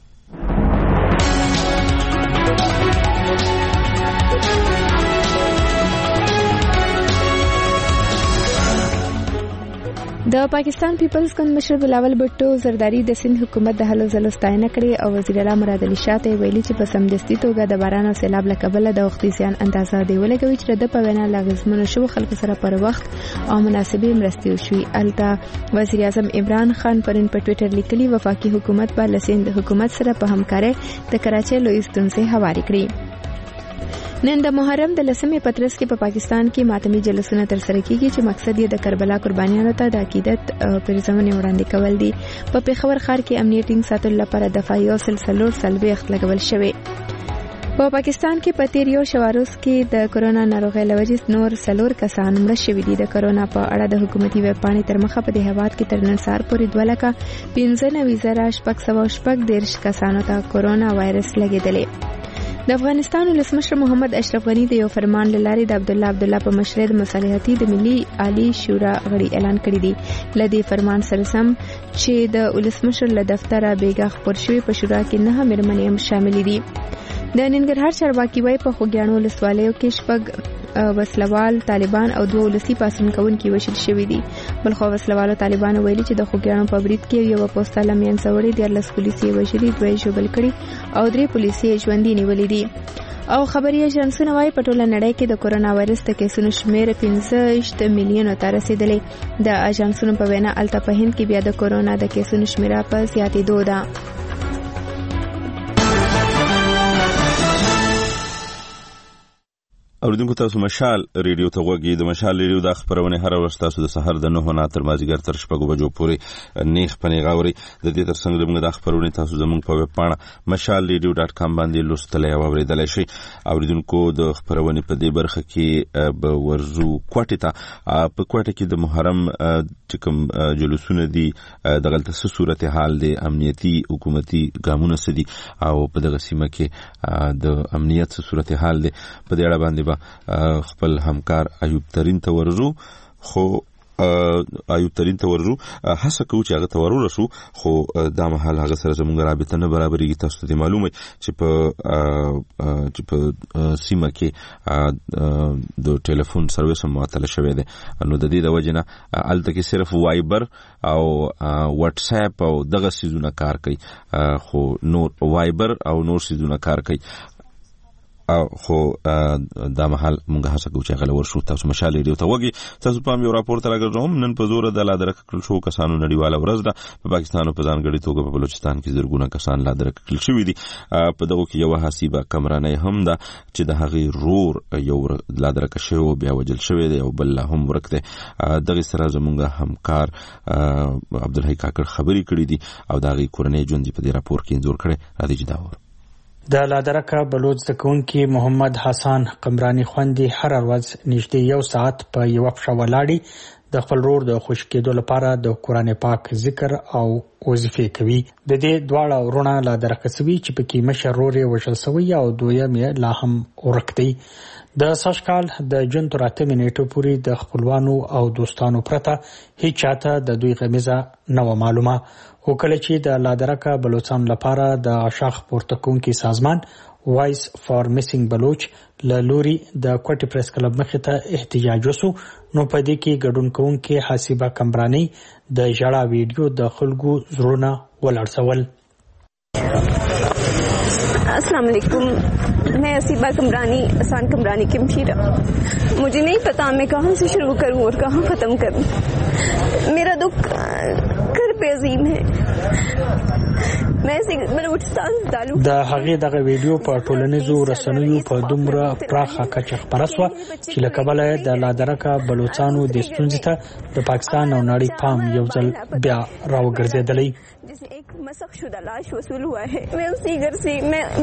د پاکستان پیپلز ګوند مشر بلاول بټو زرداری د سند حکومت د هلو ځلو ستاینه کړې او وزیر اعلی مراد علي شاه ته ویلي چې په سمدستي توګه د باران او سیلاب له کبله د وختي زیان اندازه دی ولګوي چې د په وینا لغزمنو شو خلکو سره پر وخت او مناسبې مرستې وشوي. الته وزیر اعظم عمران خان پرون په ټوئیټر لیکلي وفاقي حکومت به له سند حکومت سره په همکارۍ د کراچۍ لوی ستونزې هوارې کړي. نن د محرم د لسمې پترس کې په پاکستان کې ماتمي جلسونه ترسره کیږي چې مقصد یې د کربلا قربانیانو ته د عقیدت پرځمنې وړاندې کول دي. په پیښور ښار کې امنیت ټینګ ساتلو لپاره دفاعي او سلسلور سلويخت لګول شوی. په پاکستان کې په تیر یو شواروز کې د کورونا ناروغۍ لوجې نور سلور کسان مړه شوي دي. د کورونا په اړه د حکومتي ویب پاڼې تر مخه په دې هواد کې تر نن سهار پورې دوه لکه پنځه نوي زره شپږ سوه شپږ دېرش کسانو ته کورونا وایرس لګېدلی. د افغانستان ولسمشر محمد اشرف غنی د یو فرمان لاري د عبد الله عبد الله په مشرۍ د مصالحتي د ملي عالی شورا غړي اعلان کړی دی. لدی فرمان سره سم چې د ولسمشر له دفتره بیګا خبر شوی په شورا کې نه مېرمنې هم شامل دي. د ننګرهار چارواکي وای په خوګیانو ولسوالیو کې شپږ وسلوال طالبان او دوه ولسی پاسون کوونکي وشل شوی دي. بلخو وسلوالو طالبان ویلي چې د خوګیانو په برید کې یو پوسټه لمین سوړي د لس پولیسي وشري دوی شوبل کړي او درې پولیسي ژوندۍ نیولې دي. او خبري اژانسونه وايي په ټوله نړۍ کې د کورونا وایرس د کیسونو شمېر پنځه میلیونه ته رسیدلی. د اژانسونو په وینا الته په هند کې بیا د کورونا د کیسونو شمېر په زیاتېدو ده. اوریدونکو تاسو مشال ریډیو ته غوږی. د مشال ریډیو د خبرونه هر ورځ تاسو د سحر د نه نه تر مازیګر تر شپږ بجو پورې نیخ پنی غاوري. د دې تر څنګ موږ د خبرونه تاسو زموږ په ویب پاڼه مشال ریډیو ډاټ کام باندې لوستلای او اوریدلای شئ. اوریدونکو د خبرونه په دې برخه کې به ورزو کوټه ته په کوټه کې د محرم چې کوم جلوسونه دي د غلطه صورت حال د امنیتي حکومتي ګامونه سدي او په دغه سیمه کې د امنیت صورت حال دی. په دې اړه باندې خپل همکار ایوب ترین ته ورزو خو ایوب ترین ته ورزو هڅه کوو چې هغه ته ورورسو خو دا مهال هغه سره زموږ رابطه نه برابرېږي. تاسو ته معلومه چې په چې په سیمه کې د ټلیفون سرویس هم معطل شوی دی. نو د دې د وجې نه هلته کې صرف وایبر او واتس اپ او دغه سیزونه کار کوي خو نور وایبر او نور سیزونه کار کوي خو دا مهال مونږه هڅه کوو چې غلور شو. تاسو مشال ریډیو ته وګي. تاسو په یو راپور تر راګرځوم. نن په زور د لادرک کل شو کسانو نړیواله ورځ ده. په پاکستان او په ځانګړي توګه په بلوچستان کې زرګونه کسان لادرک کل شوي دي. په دغه کې یو حسیبه کمرانه هم ده چې د هغې رور یو لادرک شوی بیا وجل شوی دی او بل هم ورکته. دغه سره زمونږ همکار عبدالحی کاکړ خبري کړې دي او دغه کورنۍ ژوند په دې راپور کې انځور کړي. راځي چې دا ور د لادرکه بلوچ د کونکي محمد حسن قمرانی خوندي هر ورځ نږدې یو ساعت په یو پښه ولاړی د خپل رور د خوش کېدو لپاره د قران پاک ذکر او وظیفه کوي. د دې دواړه ورونه لادرکه سوي چې په کې مشر رور وشل سوی او دویم یې لا هم ورکتي. د ساشکال د جون تر اته منټو پورې د خپلوانو او دوستانو پرته هیڅ چاته د دوی غمیزه نه معلومه. وکړه چې د لادرکه بلوچستان لپاره د اشاخ پورتکون کې سازمان وایس فار میسینګ بلوچ له لوري د کوټي پریس کلب مخې ته احتجاج وسو. نو په دې کې ګډون کوونکي حسیبه کمرانی د ژړا ویډیو د خلکو زړونه ولړسول. अस्सलाम वालेकुम, मैं हसीबा कमरानी असान कमरानी की मशीरा. मुझे नहीं पता मैं कहाँ से शुरू करूँ और कहाँ ख़त्म करूँ. मेरा दुख घर पे अजीम है. मैं बलूचिस्तान से ताल्लुक़ د هغې دغه ویډیو په ټولنیزو رسنیو په دومره پراخه کچه خپره شوه چې له کبله د لادرکه بلوچستانو د ستونزې ته د پاکستان او نړۍ پام یو ځل بیا راوګرځېدلی. مسخ شدہ لاش وصول ہوا ہے. میں اسی گھر سے میں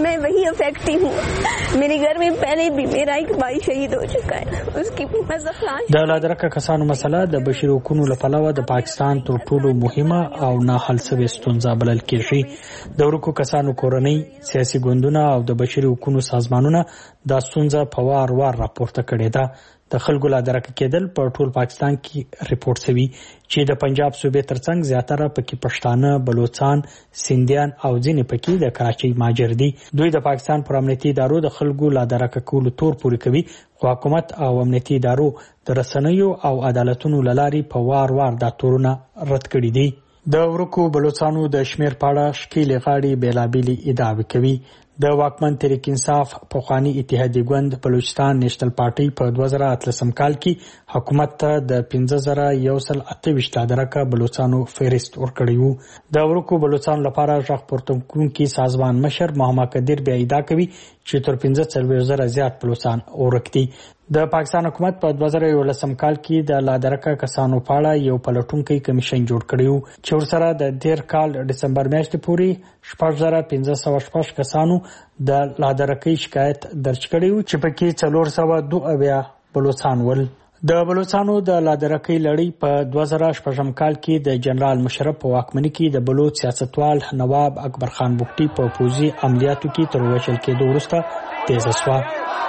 मैं वही अफेक्टी हूँ। मेरे घर में पहले भी मेरा एक भाई शहीद हो चुका है, उसकी د لادرکه کسانو مسله د بشري حقوقو لپاره د پاکستان تر ټولو مهمه او نه حل شوې ستونزه بلل کېږي. د ورکو کسانو کورنۍ، سیاسي ګوندونه او د بشري حقوقو سازمانونه دا ستونزه په وار وار راپورته کړې ده. د خلکو لادرکه کېدل په ټول پاکستان کې ریپورت شوی چې د پنجاب صوبې ترڅنګ زیاتره پکې پښتانه، بلوچستان، سندیان او ځینې پکې د کراچۍ ماجر دي. دوی د پاکستان پر امنیتي ادارو د خلکو لادرکه کولو تور پورې کوي، خو حکومت او امنیتي ادارو د رسنیو او عدالتونو لاري په وار وار دا تورونه رد کړي دي. د ورکو بلوچستانو د شمیر پاړه شکیل غاړي بیلابېلي ادعاوې کوي. د واکمن تحریک انصاف پخوانی اتحادیه ګوند بلوچستان نیشنل پارټي په دوه زره اتلسم کال کې حکومت ته د پنځه زره یو سل اته ویشت لادرکه بلوچستانو فهرست ورکړی وو. د ورکو بلوچستان لپاره غږ پورته کوونکی سازمان مشر محمد قدیر بیا ادعا کوي چې تر پنځه څلوېښت زره زیات بلوچستان ورک دي. د پاکستان حکومت په دوه زره یولسم کال کې د لادرکه کسانو په اړه یو پلټونکی کمیشن جوړ کړی وو چې ورسره د تیر کال ډسمبر میاشتې پورې شپږ زره پنځه سوه شپږ کسانو د لادرکۍ شکایت درج کړی وو چې پکې څلور سوه دوه اویا بلوچستان ول. د بلوچستانو د لادرکۍ لړۍ په دوه زره شپږم کال کې د جنرال مشرف په واکمنۍ کې د بلوچ سیاستوال نواب اکبر خان بوکټي په پوځي عملیاتو کې تر وژل کېدو وروسته تیزه شوه.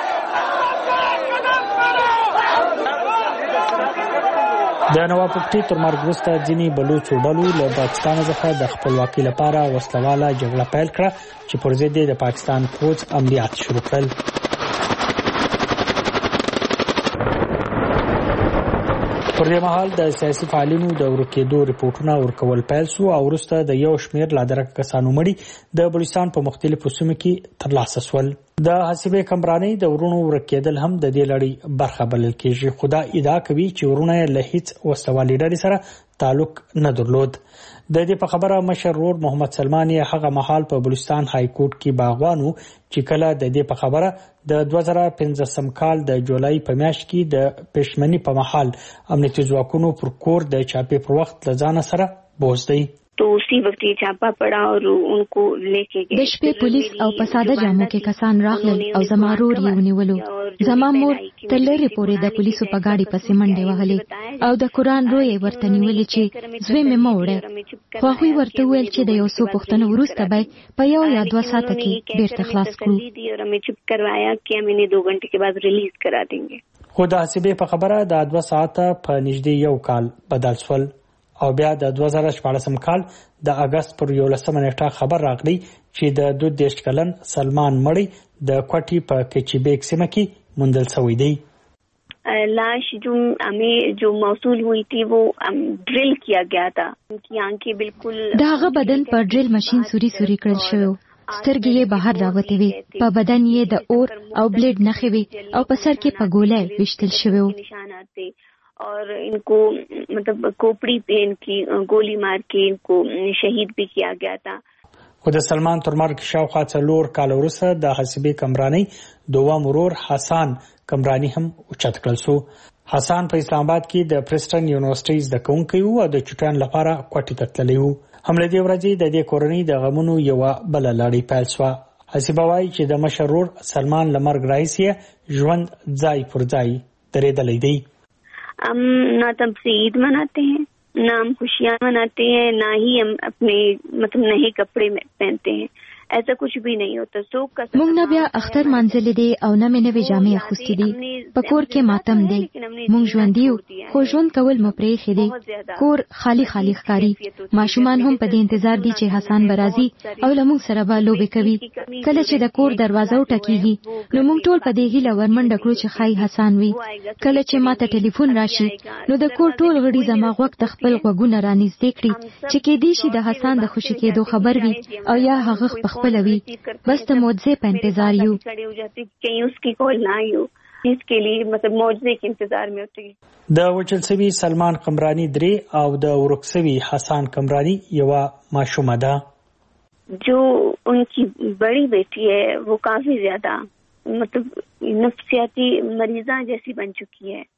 د نواب بوکټي تر مرګ وروسته ځینې بلوچو ډلو له پاکستان څخه د خپلواکۍ لپاره وسلواله جګړه پیل کړه چې پر ضد د پاکستان پوځ عملیات شروع کړل. پر دې مهال د سیاسي فعالینو د ورکېدو ریپورتونه ورکول پیل شو او وروسته د یو شمېر لادرکه کسانو مړي د بلوچستان په مختلفو سیمو کې ترلاسه شول. د حسیبې کمرانۍ د ورونو ورکېدل هم د دې لړۍ برخه بلل کېږي، خو دا ادعا کوي چې ورونه یې له هیڅ وسلوالې ډلې سره تعلق نه درلود. د دې په خبره مشر ورور محمد سلمان یې هغه مهال په بلوچستان های کورټ کې باغوانو چې کله د دې په خبره د دوه زره پنځلسم کال د جولای په میاشت کې د پېشمنۍ په مهال امنیتي ځواکونو پر کور د چاپې پر وخت له ځانه سره بوز دی. तो उसी वक्त ये छापा पड़ा और उनको लेके गए. د شپې پولیس او په ساده جامو کې کسان راغلل او زما ورور یې ونیولو. زما مور تر لرې پورې د پولیسو په گاډي پسې منډې وهلې او د قرآن روی ورته نیولې چې زوی مې مه وړه، خو هغوی ورته وویل چې د یو څو پوښتنو وروسته به په یو یا دوه ساعته کې بیرته خلاص کړو. خو د حسیبې په خبره د دوه ساعته په نږدې یو کال بدل شول او بیا د دوه زره شپاړسم کال د اگست پر یولسمه نیټه خبر راغلی چې د دوه دېرش کلن سلمان مړی د کوټي په کچیبیک سیمه کې موندل شوی دی. लाश जो हमें जो मौसूल हुई थी वो ड्रिल किया गया था. उनकी आंखें बिल्कुल داغه بدن پر ډریل ماشين سوري سوري کړل شو. سترګې یې بهر راوتې وي، په بدن یې د اور او بلیډ نښې وي او په سر کې په ګولۍ ویشتل شوی و. और इनको मतलब खोपड़ी पे इनकी गोली मार के इनको शहीद भी किया गया था. خو د سلمان تر مرګ شاوخوا څلور کال وروسته د حسیبې کمرانۍ دوام ورور حسان کمرانی هم اوچت کړل شو. حسان په اسلام آباد کې د پرسټن یونیورسيټي زده کوونکی و او د چټان لپاره کوټې ته تللی و. هم له دې ورځې د دې کورنۍ د غمونو یو بل لړۍ پیل شوه. حسیبه وايي چې د مشرور سلمان لمرګ راځي ژوند ځای پر ځای درېدلی دی. हम ना तब से ईद मनाते हैं, ना हम खुशियाँ मनाते हैं, ना ही हम अपने मतलब नए कपड़े पहनते हैं. ऐसा कुछ भी नहीं होता. सो موږ نه بیا اختر منځلې دي او نه مې نوې جامې اخیستې دي. په کور کې ماتم دی. موږ ژوند یو خو ژوند کول مو پرېښي دي. کور خالی خالی ښکاري. ماشومان هم په دې انتظار دي چې حسان به راځي او له موږ سره به لوبې کوي. کله چې د کور دروازه وټکېږي نو موږ ټول په دې هیله ورمنډه کړو چې ښایي حسان وي. کله چې ماته ټلیفون راشي نو د کور ټول غړي زما غوږ ته خپل غوږونه رانږدې کړي چې کېدای شي د حسان د خوشي کېدو خبر وي او یا هغه خپل وي. بس د معجزې په انتظار یو. د وچل سوي سلمان قمرانی درې او د ورک سوي حسان قمرانی یو ماشومه ده. जो उनकी बड़ी बेटी है वो काफी ज्यादा मतलब नफ्सियाती मरीजा जैसी बन चुकी है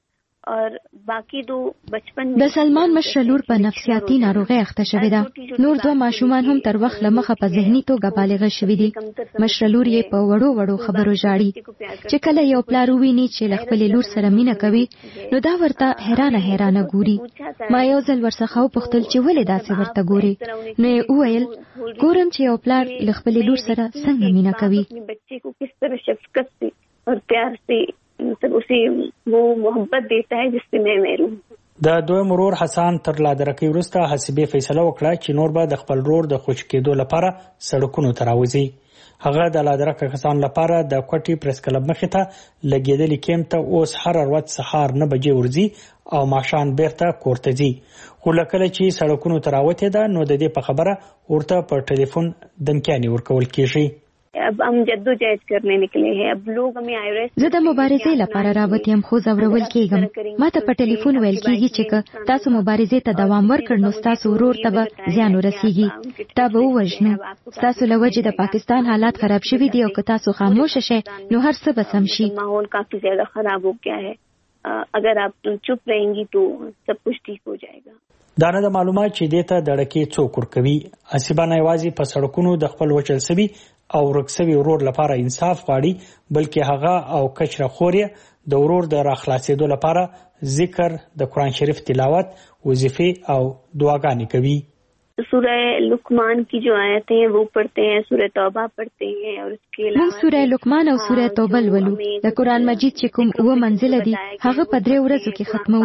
और बाकी दو बचपन د سلمان مشر لور په نفسیاتي ناروغۍ اخته شوې ده. نور دوه ماشومان هم تر وخت له مخه په ذهني توګه بالغ شوي دي. مشر لور یې په وړو وړو خبرو ژاړي. چې کله یو پلار وویني چې له خپلې لور سره مینه کوي نو دا ورته حیرانه حیرانه ګوري. ما یو ځل ورڅخه وپوښتل چې ولې داسې ورته ګوري، نو یې وویل ګورم چې یو پلار له خپلې لور سره څنګه مینه کوي. بچے کو کس طرح شفقت سے اور پیار سے مطلب اسے وہ محبت دیتا ہے جس سے میں محروم. د دویم ورور حسن تر لادرکې وروسته حسبې فیصله وکړه چې نور به د خپل ورور د خوش کېدو لپاره سړکونو ته راوځي. هغه د لادرکه کسان لپاره د کوټي پریس کلب مخې ته لګېدلې کیمپ ته اوس هر ورځ سهار نه بجې ورځي او ماښام بیرته کور ته ځي. خو لکه چې سړکونو ته راوتې ده نو د دې په خبره ورته په ټلیفون دمکیانې ورکول کېږي. अब हम जद्दोजहद करने निकले हैं. अब लोग हमें आईआरएस زه د مبارزې لپاره راوتی یم خو زورول کېږم. ما ته په ټلیفون ویل کېږي چې تاسو مبارزې ته دوام ورکړ نو تاسو ورور ته به زیان ورسیږي، تا به ووژنو. تاسو له وجې د پاکستان حالات خراب شوي دي او که تاسو خاموشه شئ نو هر څه به سم شي. माहौल काफी ज्यादा खराब हो गया है. अगर आप चुप रहेंगी तो सब कुछ ठीक हो जाएगा. دا نه د معلومات چې دیته د ډکې څوک ورکوي. اسیبانه یوازې په سړکونو د خپل وچل سوي او رکسوي ورور لپاره انصاف غواړي، بلکې هغه او کچره خوري د ورور د راخلاصېدو لپاره ذکر، د قرآن شریف تلاوت، وظیفه او دعاګانې کوي. سورہ لقمان کی جو آیتیں ہیں وہ پڑھتے ہیں، سورہ توبہ پڑھتے ہیں اور اس کے علاوه موږ سورہ لقمان او سورہ توبه ولولو. د قرآن مجید چې کوم اوه منزله دي هغه په درې ورځو کې ختمو.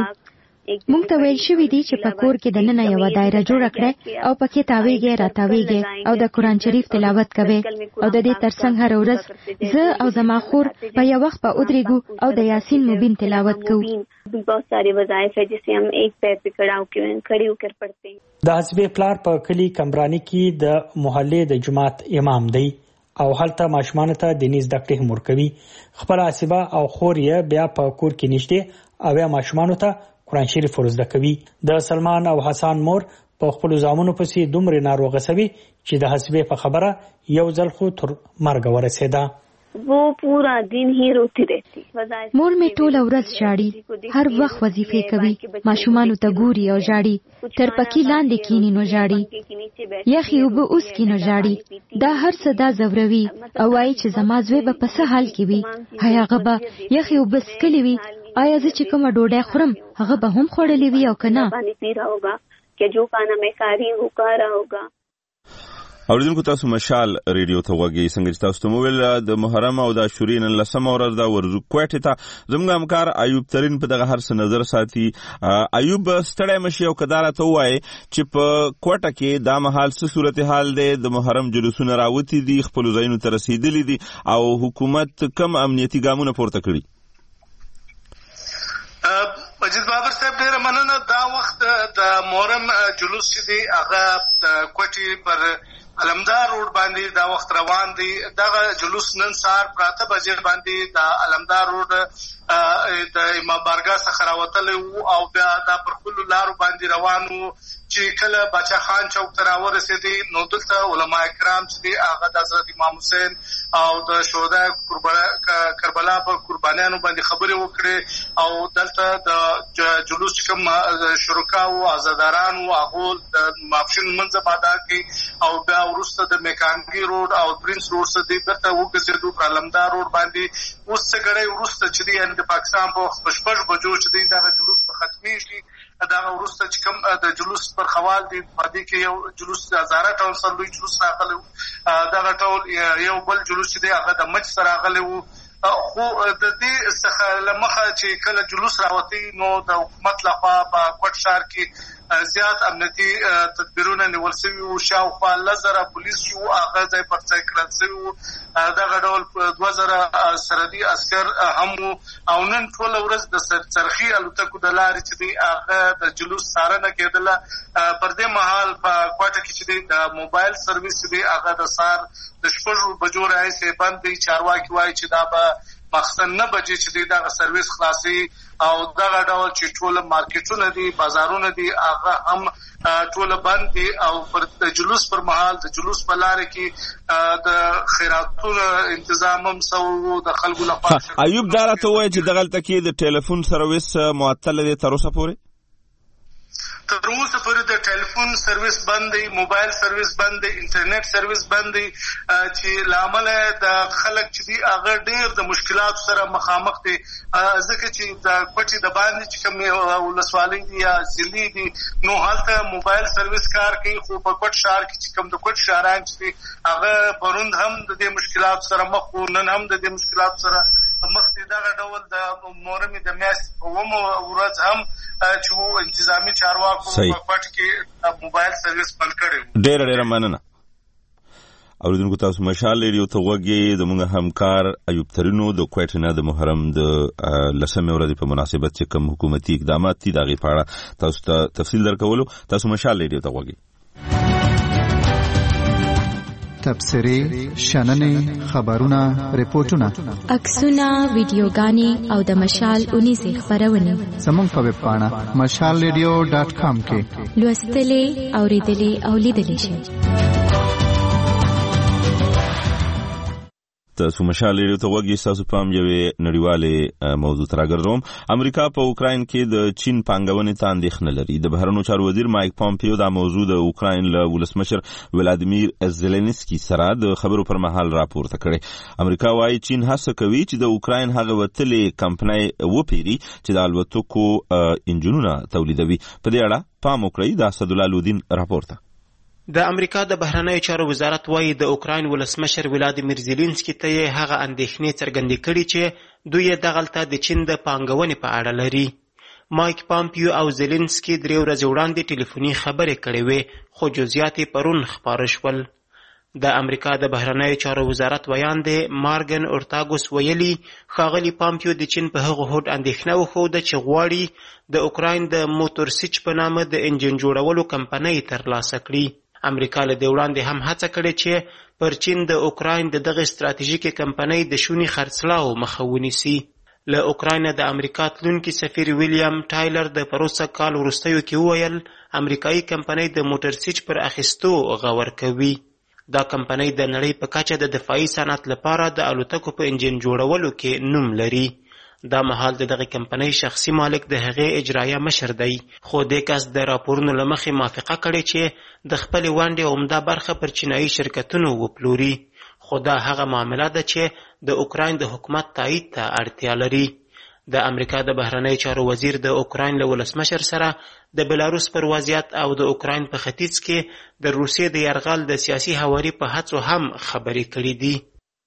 موږ ته ویل شوي دي چې په کور کې دننه یوه دایره جوړه کړئ او پکې تاویږئ راتاویږئ او د قرآن شریف تلاوت کوئ او د دې ترڅنګ هره ورځ زه او زما خور په یو وخت په ودرېږو او د یاسین مبین تلاوت کوو. بہت سارے وظائف ہے جسے ہم ایک پیر پہ کھڑا ہو کے کھڑے ہو کر پڑھتے ہیں. د حسبې پلار په کلی کمرانی کې د محلې د جماعت امام دی او هلته ماشومان ته دیني زده کړې هم ورکوي. خپل حسبه او خور یې بیا په کور کې نشته او یا ماشومان ته قرآن شریف ورزده کوي. د سلمان او حسن مور په خپل زامنو پسې دومره ناروغه سوي چې د حسبې په خبره یو ځل خو تر مرګ ورسېده. वो पूरा दिन ही रोती रहती. مور می ټوله ورځ ژاړي، هر وخت وظیفې کوي، ماشومانو ته ګوري او ژاړي، تر پکې لاندې کینی نو ژاړي، یخي اوبه اوس کې نو ژاړي. دا هر څه دا زوروي او وایي چې زما زوی به په څه حال کې وي. هغه به یخي اوبه څکلې وي، آیا زه چې کومه ډوډۍ خورم هغه به هم خوړلې وي او که نه. اوریدونکو تاسو مشال ریډیو ته وګورئ. څنګه چې تاسو ته مویل د محرم او د عاشورې نن لسمه ورځ د ورزو کوټه ته زموږ همکار ایوب ترين په دغه هر څه نظر ساتي. ایوب ستړی مشي او کدارته وایي چې په کوټه کې دا مهال څه صورتحال دی، د محرم جلوسونه راوتی دي، خپل ځایونو ته رسیدلي دي او حکومت کم امنیتي ګامونه پورته کړي. مجید بابر صاحب ډیره مننه. دا وخت د محرم جلوس چې دی هغه د کوټې پر علمدار روډ باندې دا وخت روان دی. دغه جلوس نن سهار پراته بجې باندې د علمدار روډ د امام بارګاه څخه راوتلی وو او بیا دا پر خپلو لارو باندې روان وو چې کله باچا خان چوک ته راورسېدی نو دلته علما کرام چې دی هغه د حضرت امام حسین او د شهدا کربلا په قربانیانو باندې خبرې وکړې او دلته د جلوس کوم شرکا او آزاداران او هغه د ماپښین منځ باندې کې او بیا وروسته د میکانګي روډ او پرنس روډ څخه دی برته وګرځېدو پر علمدار روډ باندې. اوس څه غړې وروسته چې دی د پاکستان په شپږ بجو چې دی دا جلوس په ختمي شي. دا وروسته چې کوم د جلوس پر خوال دی په دې کې یو جلوس هزاره ټول سره لوی جلوس راغلی دا ټول یو بل جلوس چې دی هغه د مچ سره راغلی وو. خو د دې څخه لمخه چې کله جلوس راوتی نو د حکومت لخوا په کوټ ښار کې زیات امنیتي تدبیرونه نیول شوي وو. شاوخوا لس زره پولیس چې وو هغه ځای پر ځای کړل شوي وو. دغه ډول دوه زره سرحدي عسکر هم وو او نن ټوله ورځ د څرخي الوتکو د لارې چې دی هغه د جلوس څارنه کېدله. پر دې مهال په کوټه کې چې دی د موبایل سرویس چې دی هغه د سهار د شپږو بجو راهیسې بند دی. چارواکي وایي چې دا به مخصن نه بجې چې دغه سرویس خلاصي او دغه ډول چې ټول مارکیټونه دي بازارونه دي هغه هم ټول بند دي او پر جلوس پر مهال د جلوس په لار کې د خیراتونو تنظیم هم سو د خلکو لپاره. ایوب دا راته وایي چې دغه تکي د ټلیفون سرویس معطل دي تر اوسه پورې؟ تر اوسه پورې د ټلیفون سرویس بند دی، موبایل سرویس بند دی، انټرنیټ سرویس بند دی چې لامل د خلک چې دی هغه ډېر د مشکلات سره مخامخ دي ځکه چې د کوټي د باندې چې کوم ولسوالۍ دي یا ضلعي دي نو هلته موبایل سرویس کار کوي خو په کوټ ښار کې چې کوم د کوټ ښاران چې دي هغه پروند هم د دې مشکلات سره مخ وو، نن هم د دې مشکلات سره مخ دي. دغه ډول د محرمې د میاشتې په اوومه ورځ هم چې وو انتظامي چارواکو په کوټ کې موبایل سرویس بند کړی و. ډېره ډېره مننه. اوریدونکو تاسو مشال ریډیو ته وګورئ. زموږ همکار ایوب ترینو د کوټ نه د محرم د لسمې ورځې په مناسبت چې کوم حکومتي اقدامات دي د هغې په اړه تاسو ته تفصیل درکولو. تاسو مشال ریډیو ته وګورئ. تبصرې، شننې، خبرونه، ریپورتونه، عکسونه، ویډیوګانې او د مشال اونیزې خپرونې زموږ په ویب پاڼه مشال ریډیو ډاټ کام کې لوستلې، اورېدلې او لیدلې شئ. تاسو مشال ریډیو ته وګورئ. تاسو پام یوې نړیوالې موضوع ته راګرځوم. امریکا په اوکراین کې د چین پانګونې ته اندېښنه لري. د بهرنیو چارو وزیر مایک پامپیو دا موضوع د اوکراین له ولسمشر ولادیمیر زيلنسکي سره د خبرو پر مهال راپورته کړي. امریکا وايي چین هڅه کوي چې د اوکراین هغه وتلې کمپنۍ وپیري چې د الوتکو انجنونه تولیدوي. په دې اړه پام وکړئ. د اسدالله لودین راپورته. د امریکا د بهرنیو چارو وزارت وايي د اوکراین ولسمشر ولادیمیر زيلنسکي ته یې هغه اندېښنې څرګندې کړي چې دوی دغلته د چین د پانګونې په اړه لري. مایک پامپیو او زيلنسکي درې ورځې وړاندې ټلیفوني خبرې کړې وې خو جزئیات یې پرون خپاره شول. د امریکا د بهرنیو چارو وزارت ویان دی مارګن اورتاګوس ویلي ښاغلي پامپیو د چین په هغه هوډ اندېښنه وښوده چې غواړي د اوکراین د موټورسیچ په نامه د انجن جوړولو کمپنۍ ترلاسه کړي. امریکا له دې وړاندې هم هڅه کړې چې پر چین د اوکراین د دغه ستراتیژیکې کمپنۍ د شونې خرڅلاو مخه ونیسي. له اوکراین د امریکا تلونکي سفیر ویلیام ټایلر د پروسه کال وروستیو کې وویل امریکایي کمپنۍ د موټرسیچ پر اخیستو غور کوي. دا کمپنۍ د نړۍ په کچه د دفاعي صنعت لپاره د الوتکو په انجن جوړولو کې نوم لري. دا مهال د دغه کمپنۍ شخصي مالک د هغې اجرایه مشر دی خو دې کس د راپورونو له مخې موافقه کړې چې د خپلې ونډې عمده برخه پر چینایي شرکتونو وپلوري. خو دا هغه معامله ده چې د اوکراین د حکومت تایید ته اړتیا لري. د امریکا د بهرنیو چارو وزیر د اوکراین له ولسمشر سره د بلاروس پر وضعیت او د اوکراین په ختیځ کې د روسیې د یرغل د سیاسي هواري په هڅو هم خبرې کړې دي.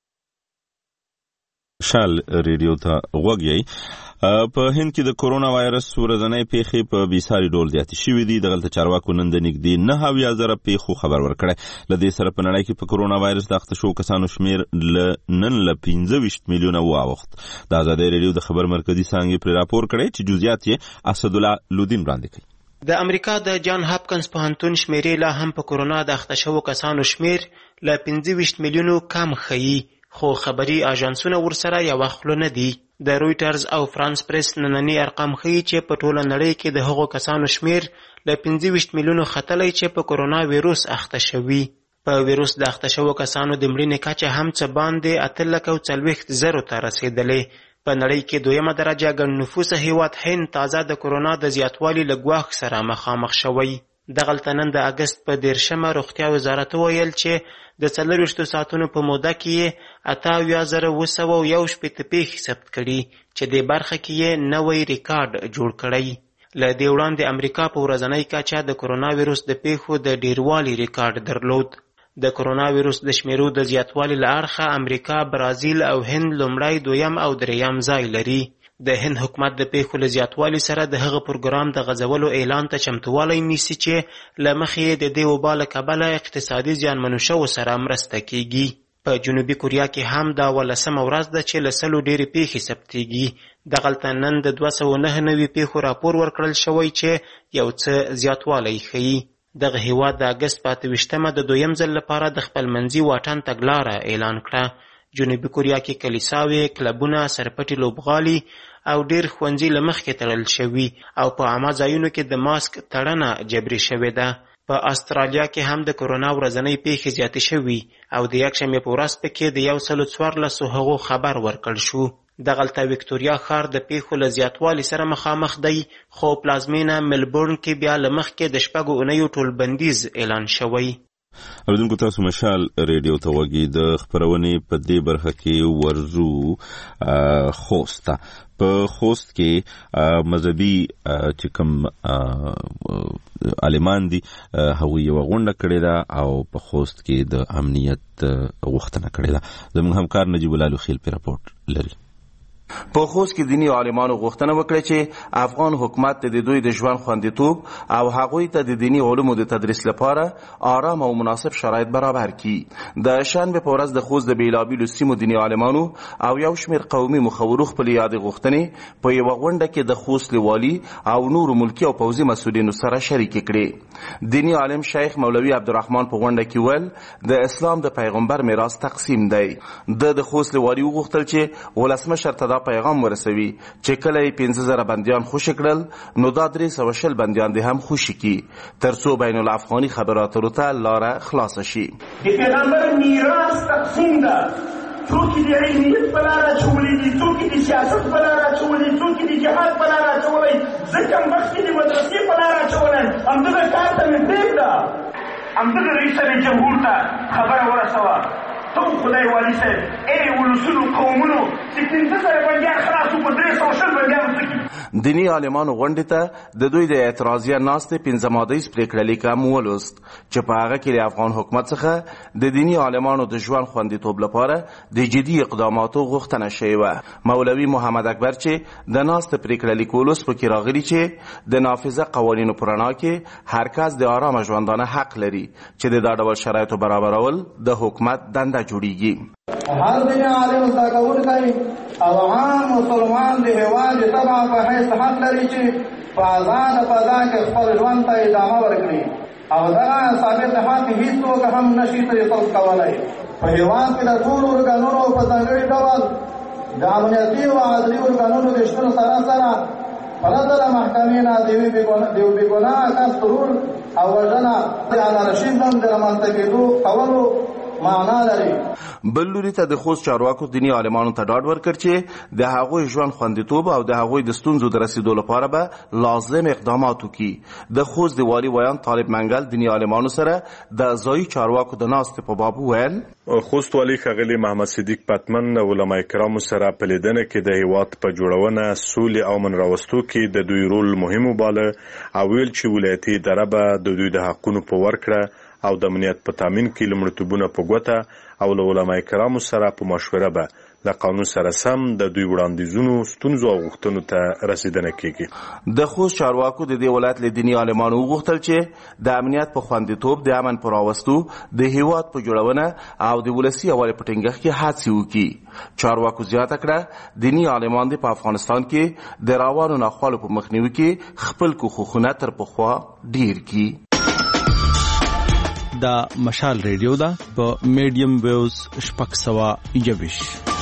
شال ریډیو ته وګورئ. په هند کې د کورونا وایرس ورځنۍ پیښې په بیساري ډول زیاتې شوې دي. دغلته چارواکو نن د نږدې نهه اویا زره پیښو خبر ورکړی. له دې سره په نړۍ کې په کورونا وایرس د اخته شوو کسانو شمېر نن له پنځه ویشت میلیونه واوښت. د ازادۍ ریډیو د خبر مرکزي څانګې پرې راپور کړی چې جزئیات یې اسدالله لودین وړاندې کوي. د امریکا د جان هاپکنز پوهنتون شمیرې لا هم په کورونا د اخته شوو کسانو شمېر له پنځه ویشت میلیونو کم ښیي خو خبري اژانسونه ورسره یوه خوله نه دي. د رویټرز او فرانس پریس ننني ارقام ښیي چې په ټوله نړۍ کې د هغو کسانو شمېر له پنځه ویشت میلیونو ختلی چې په کورونا ویروس اخته شوي. په ویروس د اخته شوو کسانو د مړینې کچه هم څه باندې اته لکه او څلوېښت زرو ته رسېدلې. په نړۍ کې دویمه درجه ګڼ نفوسه هیواد هند تازه د کورونا د زیاتوالي له ګواښ سره مخامخ شوی. دغلته نن د اګست په دیرشمه روغتیا وزارت وویل چې د څلرویشتو ساعتونو په موده کې یې اته اویا زره اوه سوه یو شپېته پیښې ثبت کړي چې دې برخه کې یې نوی ریکارډ جوړ کړی. له دې وړاندې امریکا په ورځنۍ کچه د کورونا ویروس د پیښو د ډیروالي ریکارډ درلود. د کورونا ویروس د شمیرو د زیاتوالي له اړخه امریکا، برازیل او هند لومړی، دویم او دریم ځای لري. د هند حکومت د پیښو له زیاتوالي سره د هغه پروګرام د غځولو اعلان ته چمتووالی نیسي چې له مخې یې د دې وبا له کبله اقتصادي زیانمنو شوو سره مرسته کیږي. په جنوبي کوریا کې هم دا ولسمه ورځ ده چې له سلو ډېرې پیښې ثبتېږي. دغلته نن د دوه سوه نهه نوي پیښو راپور ورکړل شوی چې یو څه زیاتوالی ښیي. دغه هیواد د اګست په اته ویشتمه د دویم ځل لپاره د خپلمنځي واټن تګلاره اعلان کړه. جنوبي کوریا کې کلیساوې، کلبونه، سرپټي لوبغالي او ډیر ښوونځي له مخکې تړل شوي او په عامه ځایونو کې د ماسک تړنه جبري شوې ده. په استرالیا کې هم د کرونا ورځنۍ پیښې زیاتې شوي او د یکشنبې په ورځ پکې د یو سلو څوارلسو هغو خبر ورکړل شو. دغلته وکټوریا ښار د پیښو له زیاتوالي سره مخامخ دی، خو پلازمینه ملبورن کې بیا له مخکې د شپږو اونیو ټولبندیز اعلان شوی. اوریدونکو تاسو مشال ریډیو ته وګورئ. د خبرونې په دې برخه کې ورزو خوست په خوست کې مذهبي چې کوم عالمان دي هغوی یو غونډه کړې ده او په خوست کې د امنیت غوښتنه کړې ده. زموږ همکار نجیب الله لوخیل په راپورټ لري. په خوست کې دینی عالمانو غوښتنه وکړه چې افغان حکومت د دوی د ژوند خوندیتوب او هغوی ته د دینی علومو د تدریس لپاره آرام او مناسب شرایط برابر کړي. د شنبه په ورځ د خوست د بیلابیلو سیمو دینی عالمانو او یو شمېر قومي مخورو خپلې یادې غوښتنې په یوه غونډه کې د خوست والي او نورو ملکي او پوځي مسؤلینو سره شریکې کړې. دینی عالم شیخ مولوي عبدالرحمن په غونډه کې ویل د اسلام د پیغمبر میراث تقسیم دی. د د خوست والي وغوښتل چې ولسمشر ته دا پیغام ورسوي چې کله یې پنځه زره بندیان خوشي کړل نو دا درې سوه شل بندیان دې هم خوشي کړي تر څو بین الافغاني خبرو اترو ته لاره خلاصه شي. د پیغمبر میراث تقسیم ده. څوک د علمیت په لاره اچولی دي، څوک د سیاست په لاره اچولی، څوک د جهاد په لاره اچولی، ځکه مخکې د مدرسې په لاره اچولی. همدغه کار ته مې پرېږده، همدغه رئیس جمهور ته خبره ورسوه. تو خدای والی صاحب ای ولسونو قومونو چې پنځه زره بندیان خلاصو په درې سوه شل بندیانو څه کړي. دینی عالمانو غونډې ته د دوی د اعتراضیه ناستې پنځه مادیز پرېکړه لیک هم ولوست چې په هغه کې د افغان حکومت څخه د دینی عالمانو د ژوند خوندیتوب لپاره د جدي اقداماتو غوښتنه شوې وه. مولوي محمد اکبر چې د ناستې پرېکړه لیک ولوست پکې راغلي چې د نافذه قوانینو په رڼا کې هر کس د آرامه ژوندانه حق لري چې د دا ډول شرایطو برابرول د حکومت دنده جوړیږي. هر دین عالم زده کوونکی او عام مسلمان د هېواد د تبع په حیث حق لري چې په آزاده فضا کې خپل ژوند ته ادامه ورکړي او دغه ثابت حق هیڅوک هم نشي ترې سلب کولی. په هېواد کې د ټولو ارګانونو په ځانګړي ډول د امنیتي او عدلي ارګانونو د شتون سره سره پرته د محکمې نه د یو بېګناه کس ترور او وژنه د انارشیزم د رامنځته کېدو کولو معنا لري. بل لوري ته د خوست چارواکو دینی عالمانو ته ډاډ ورکړ چې د هغوی ژوند خوندیتوب او د هغوی د ستونزو د رسیدو لپاره به لازم اقدامات وکړي. د خوست د والي ویان طالب منګل دینی عالمانو سره د ځایي چارواکو د ناستې په باب وویل. خوست والي ښاغلي محمد صدیق پتمن علما کرامو سره په لیدنه کې د هیواد په جوړونه، سولې او امن راوستو کې د دوی رول مهم وباله او ویل چې ولایتي اداره به د دوی د حقونو په ورکړه او د امنیت په تامین کې لومړیتوبونه په ګوته او له علما کرامو سره په مشوره به د قانون سره سم د دوی وړاندیزونو، ستونزو او غوښتنو ته رسیدنه کیږي. د خوست چارواکو د دې ولایت له دیني عالمانو وغوښتل چې د امنیت په خوندیتوب، د امن په راوستو، د هیواد په جوړونه او د ولسي یووالي په ټینګښت کې هڅې وکړي. چارواکو زیاته کړه دیني عالمان دې په افغانستان کې د راوانو ناخوالو په مخنیوي کې خپل کوښښونه تر پخوا ډیر کړي. دا مشال ریډیو ده په میډیم ویوز شپږ سوه یوویشت.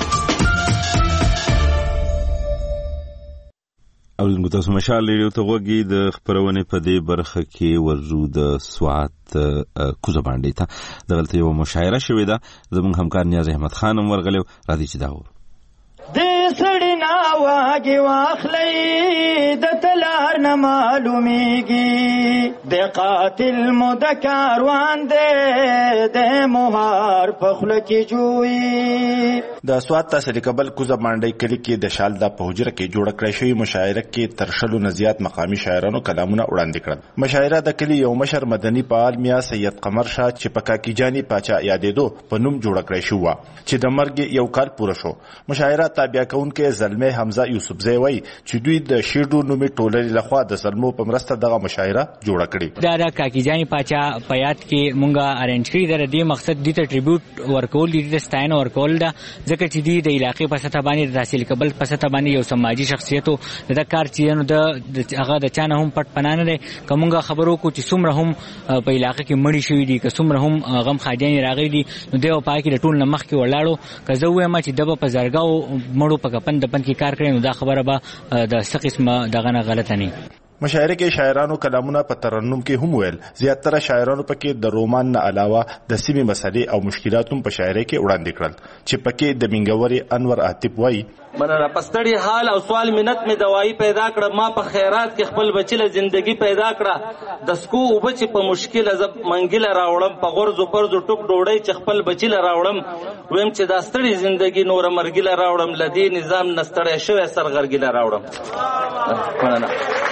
اوریدونکو تاسو مشال ریډیو ته غوږی د خبرونې په دې برخه کې ورزو د سوات کوزه باندې ته دغلته یو مشاعره شوې ده. زموږ همکار نیاز احمد خان هم ورغلی راځي چې دا وو د سړی نه واګي واخلې د تلار نه معلومیږي د قاتل مو د کاروان دی د مهار په خوله کې جوړي. د سوات تحصیل کابل کوزه باندې کلی کې د شالدا په حجره کې جوړ کړی شوی مشاعره کې تر شلو نه زیات مقامي شاعرانو کلامونه وړاندې کړل. مشاعره د کلی یو مشر مدني فعال میا سید قمر شاه چې په کاکی جانی پاچا یادېدو په نوم جوړ کړی شو چې د مرګ یو کال پوره شو. مشاعره تابع کونکي زلمه حمزه یوسفزی وای چې دوی د شیډو نومي ټولنې لخوا لخوا د سلمو په مرسته دغه مشاعره جوړه کړې. دا د کاکی جان پاچا پیات کې مونږه ارنج کړی د دې مقصد د ټریبیوټ ورکول دي د ستاین ورکول دا ځکه چې دی د علاقې په سطح باندې د حاصل کبل په سطح باندې یو سماجی شخصیتو د کار چینو د هغه د چانه هم پټ پنانه ده کومه خبرو کو چې څومره هم په علاقې کې مړی شوی دي که څومره هم غم خاجان راغلي دي نو دیو پای کې د ټول نمخ کې ولاړو که زه وایم چې دغه په زرګاو مړو په کپن د پن کې کار کړي نو دا خبره به د څه قسمه دغه نه غلطه نه. مشاعره کې شاعرانو کلامونه په ترنم کې هم ویل. زیاتره شاعرانو پکې د رومان نه علاوه د سیمې مسلې او مشکلات هم په شاعرۍ کې وړاندې کړل چې پکې د منګوري انور عاطف وایي مننه پستړی حال او سوال منت می دوايي پیدا کړ ما په خیرات کې خپل بچله ژوندۍ پیدا کړه د سکو او بچ په مشکل ازب منګله راوړم په غرزو پرزو ټوک ډوړی چې خپل بچله راوړم ويم چې دا ستړي ژوندۍ نور مرګله راوړم لدی نظام نستړی شوی سرغرګله راوړم. مننه.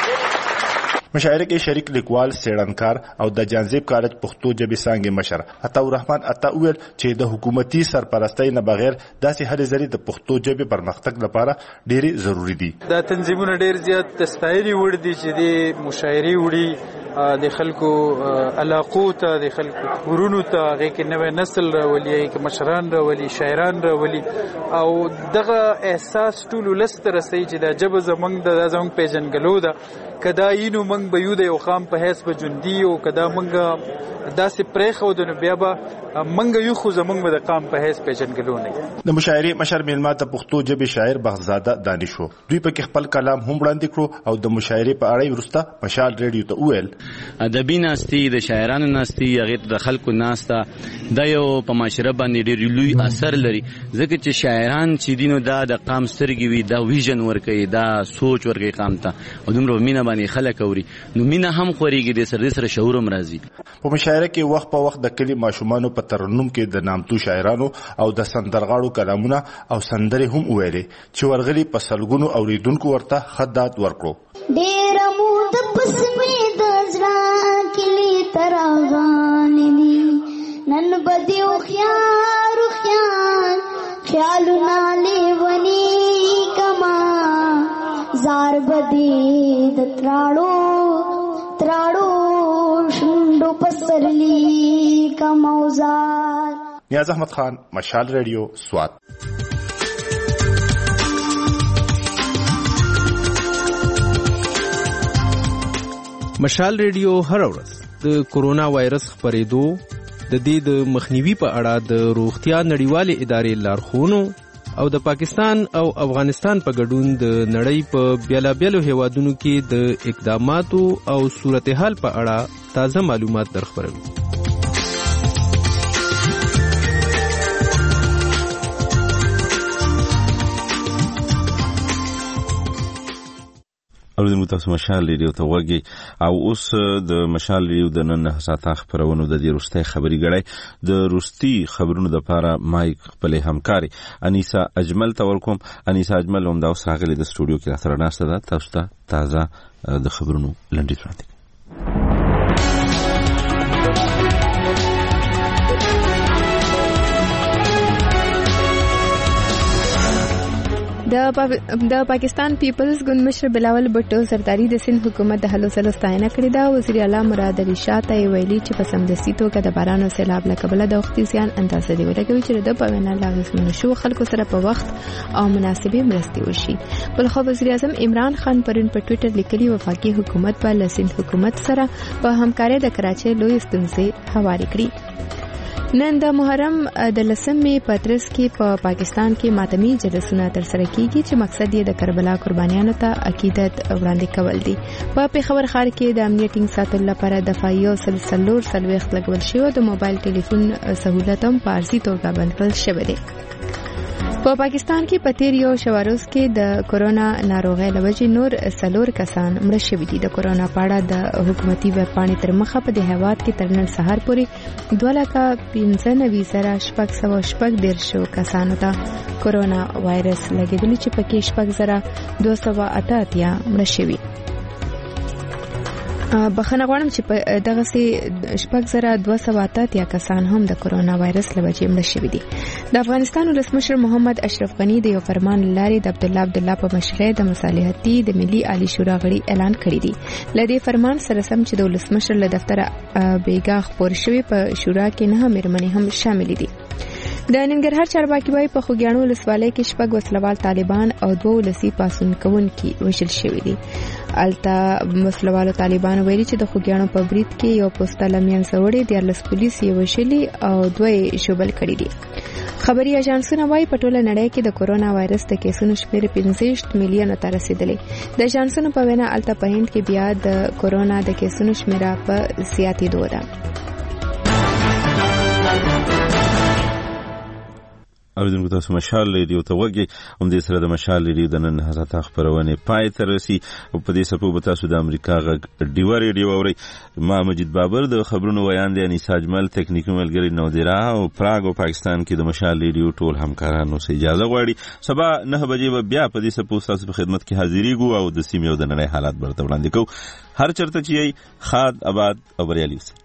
مشاعره کې شریک لیکوال سیړنکار او د جانزیب کالج پښتو ژبې څانګې مشر عطا الرحمن عطا ویل چې د حکومتي سرپرستۍ نه بغیر داسې هلې ځلې د پښتو ژبې پرمختګ لپاره ډېری ضروری دي. دا تنظیمونه ډېر زیات تستایلی وړ دي چې د مشاعري وړي د خلکو علاقو ته د خلکو ورونو ته هغه کې نوې نسل راولي کې مشران راولي شاعران راولي او دغه احساس ټول لست رسي چې د جبه زمنګ د زمنګ پیژنګلو ده کدا اینو منګ به یو د یو خام په هیڅ به جندي او کدا منګ داسې پرېخو د نو بیا به منګ یو خو زمنګ به د قام په هیڅ پیژنګلو نه. د مشاعري مشر میلمه ته پښتو ژبې شاعر بغزاده دانشو دوی په کې خپل کلام هم وړاندې کړو او د مشاعري په اړه ورسته مشال ریډیو ته ویل ادبي ناستي د شاعرانو ناستي هغه د خلکو ناستا د یو په معاشره باندې ډېر لوی اثر لري ځکه چې شاعران چې دینو دا د قام سترګي وي دا ویژن ورکوي دا سوچ ورکوي قام ته او دومره مینه باندې خلک اوري نو مینه هم خوريږي د سر سره شعور هم راځي. په مشاعره کې وخت په وخت د کلی ماشومانو په ترنم کې د نامتو شاعرانو او د سندرغاړو کلامونه او سندرې هم ویلې چې ورغلي په سلګونو اوریدونکو ورته خدات ورکړو. ډېر مو د پسمې د ځړه کلی ترغان دي نن بدیو خيار خيال خیالونه لیونی کما زار بدی د تراړو تراړو شندو پسرلی کموزار. نیاز احمد خان مشال ریډیو سوات. مشال ریډیو هر ورځ د کورونا وایرس خپرېدو د دې د مخنیوي په اړه د روغتیا نړیوالې ادارې لارښوونو او د پاکستان او افغانستان په ګډون د نړۍ په بیلابیلو هیوادونو کې د اقداماتو او صورتحال په اړه تازه معلومات درخبروي. اوریدونکو تاسو مشال ریډیو ته وګورئ او اوس د مشال ریډیو د نن ساعته خبرونو د دې وروستۍ خبري غړي د روستي خبرونو د لپاره مایک خپل همکاري انیسا اجمل ته ورکوم. انیسا اجمل هم دا اوس راغلي د سټوډیو کې راته ناشته ده تاسو ته تازه د خبرونو لنډیز وړاندې. د پاکستان پیپلز ګوند مشر بلاول بټو زرداری د سند حکومت د حلو سره ستاینه کړې ده. وزیر اعلی مراد علي شاه ته ویلي چې په سمدستي توګه د باران او سیلاب له کبله د وختي زیان اندازه دی ولګوي چې د په وینا لاغسمنو شو خلکو سره په وخت او مناسبې مرستې وشي. بل خو وزیر اعظم عمران خان پرون په ټوئیټر لیکلي وفاقي حکومت په لسند حکومت سره په همکارۍ د کراچۍ لوی ستونزې هوارې کړې. نن د محرم د لسمې په ترڅ کې په پاکستان کې ماتمي جلسونه ترسره کیږي چې مقصد یې د کربلا قربانیانو ته عقیدت وړاندې کول دي. په پیښور ښار کې د امنیت ټینګ ساتلو لپاره دفاعي او سلسلور سلويخت لګول شوی د موبایل ټلیفون سہولت هم په ارزي توګه بند کړل شوی دی. په پاکستان کې په تیر یو شواروز کې د کورونا ناروغۍ لوجې نور سلور کسان مړه شوي دي. د کورونا په اړه د حکومتي ویب پاڼې تر مخه په دې هیواد کې تر نن سهار پورې دوه لکه پنځه نوي زره شپږ سوه شپږ دېرشو کسانو ته کورونا وایرس لګېدلی چې پکې شپږ زره دوه سوه اته اتیا مړه شوي. بخنه غواړم چې په دغه سي شپږ زره دوه سوه اتیا کسان هم د کرونا وایرس له وجې مړه شوي دي. د افغانستان ولسمشر محمد اشرف غني د یو فرمان لاري د عبد الله عبدالله په مشرۍ د مصالحتي د ملي عالی شورا غړي اعلان کړی دی. لدې فرمان سره سم چې د ولسمشر له دفتر بیګا خبر شوی په شورا کې نه مېرمنې هم شامل دي. د ننګرهار چارواکي وايي په خوږیاڼو ولسوالۍ کې شپږ وسلوال طالبان او دوه ولسي پاسون کوونکي وژل شوي دي. الته وسلوالو طالبان ویلي چې د خوږیاڼو په برید کې یو پوسټه لمیان سوړې دیارلس پولیس یې وژلي او دوه یې شوبل کړي دي. خبري اژانسونه وايي په ټوله نړۍ کې د کرونا وایرس د کیسونو شمېر پنځه میلیونه ته رسیدلی. د اژانسونو په وینا الته په هند کې بیا د کرونا د کیسونو شمېر په زیاتېدو ده. اوریدونکو تاسو مشال ریډیو ته وګورئ. هم دې سره د مشال ریډیو د نن حضرت خبرونه پای ته رسي او په دې سپو به تاسو د امریکا غږ ډیو ریډیو اورئ. ما مجید بابر د خبرونو ویان دي، انیسا اجمل تکنیکی ملګری نودرا او پراګ او پاکستان کې د مشال ریډیو ټول همکارانو سره اجازه غواړي. سبا نه بجې به بیا په دې سپو تاسو په خدمت کې حاضرېږو او د سیمې او د نړۍ حالات برته وړاندې کوو. هر چرته چې خاد آباد او بریالي اوسئ.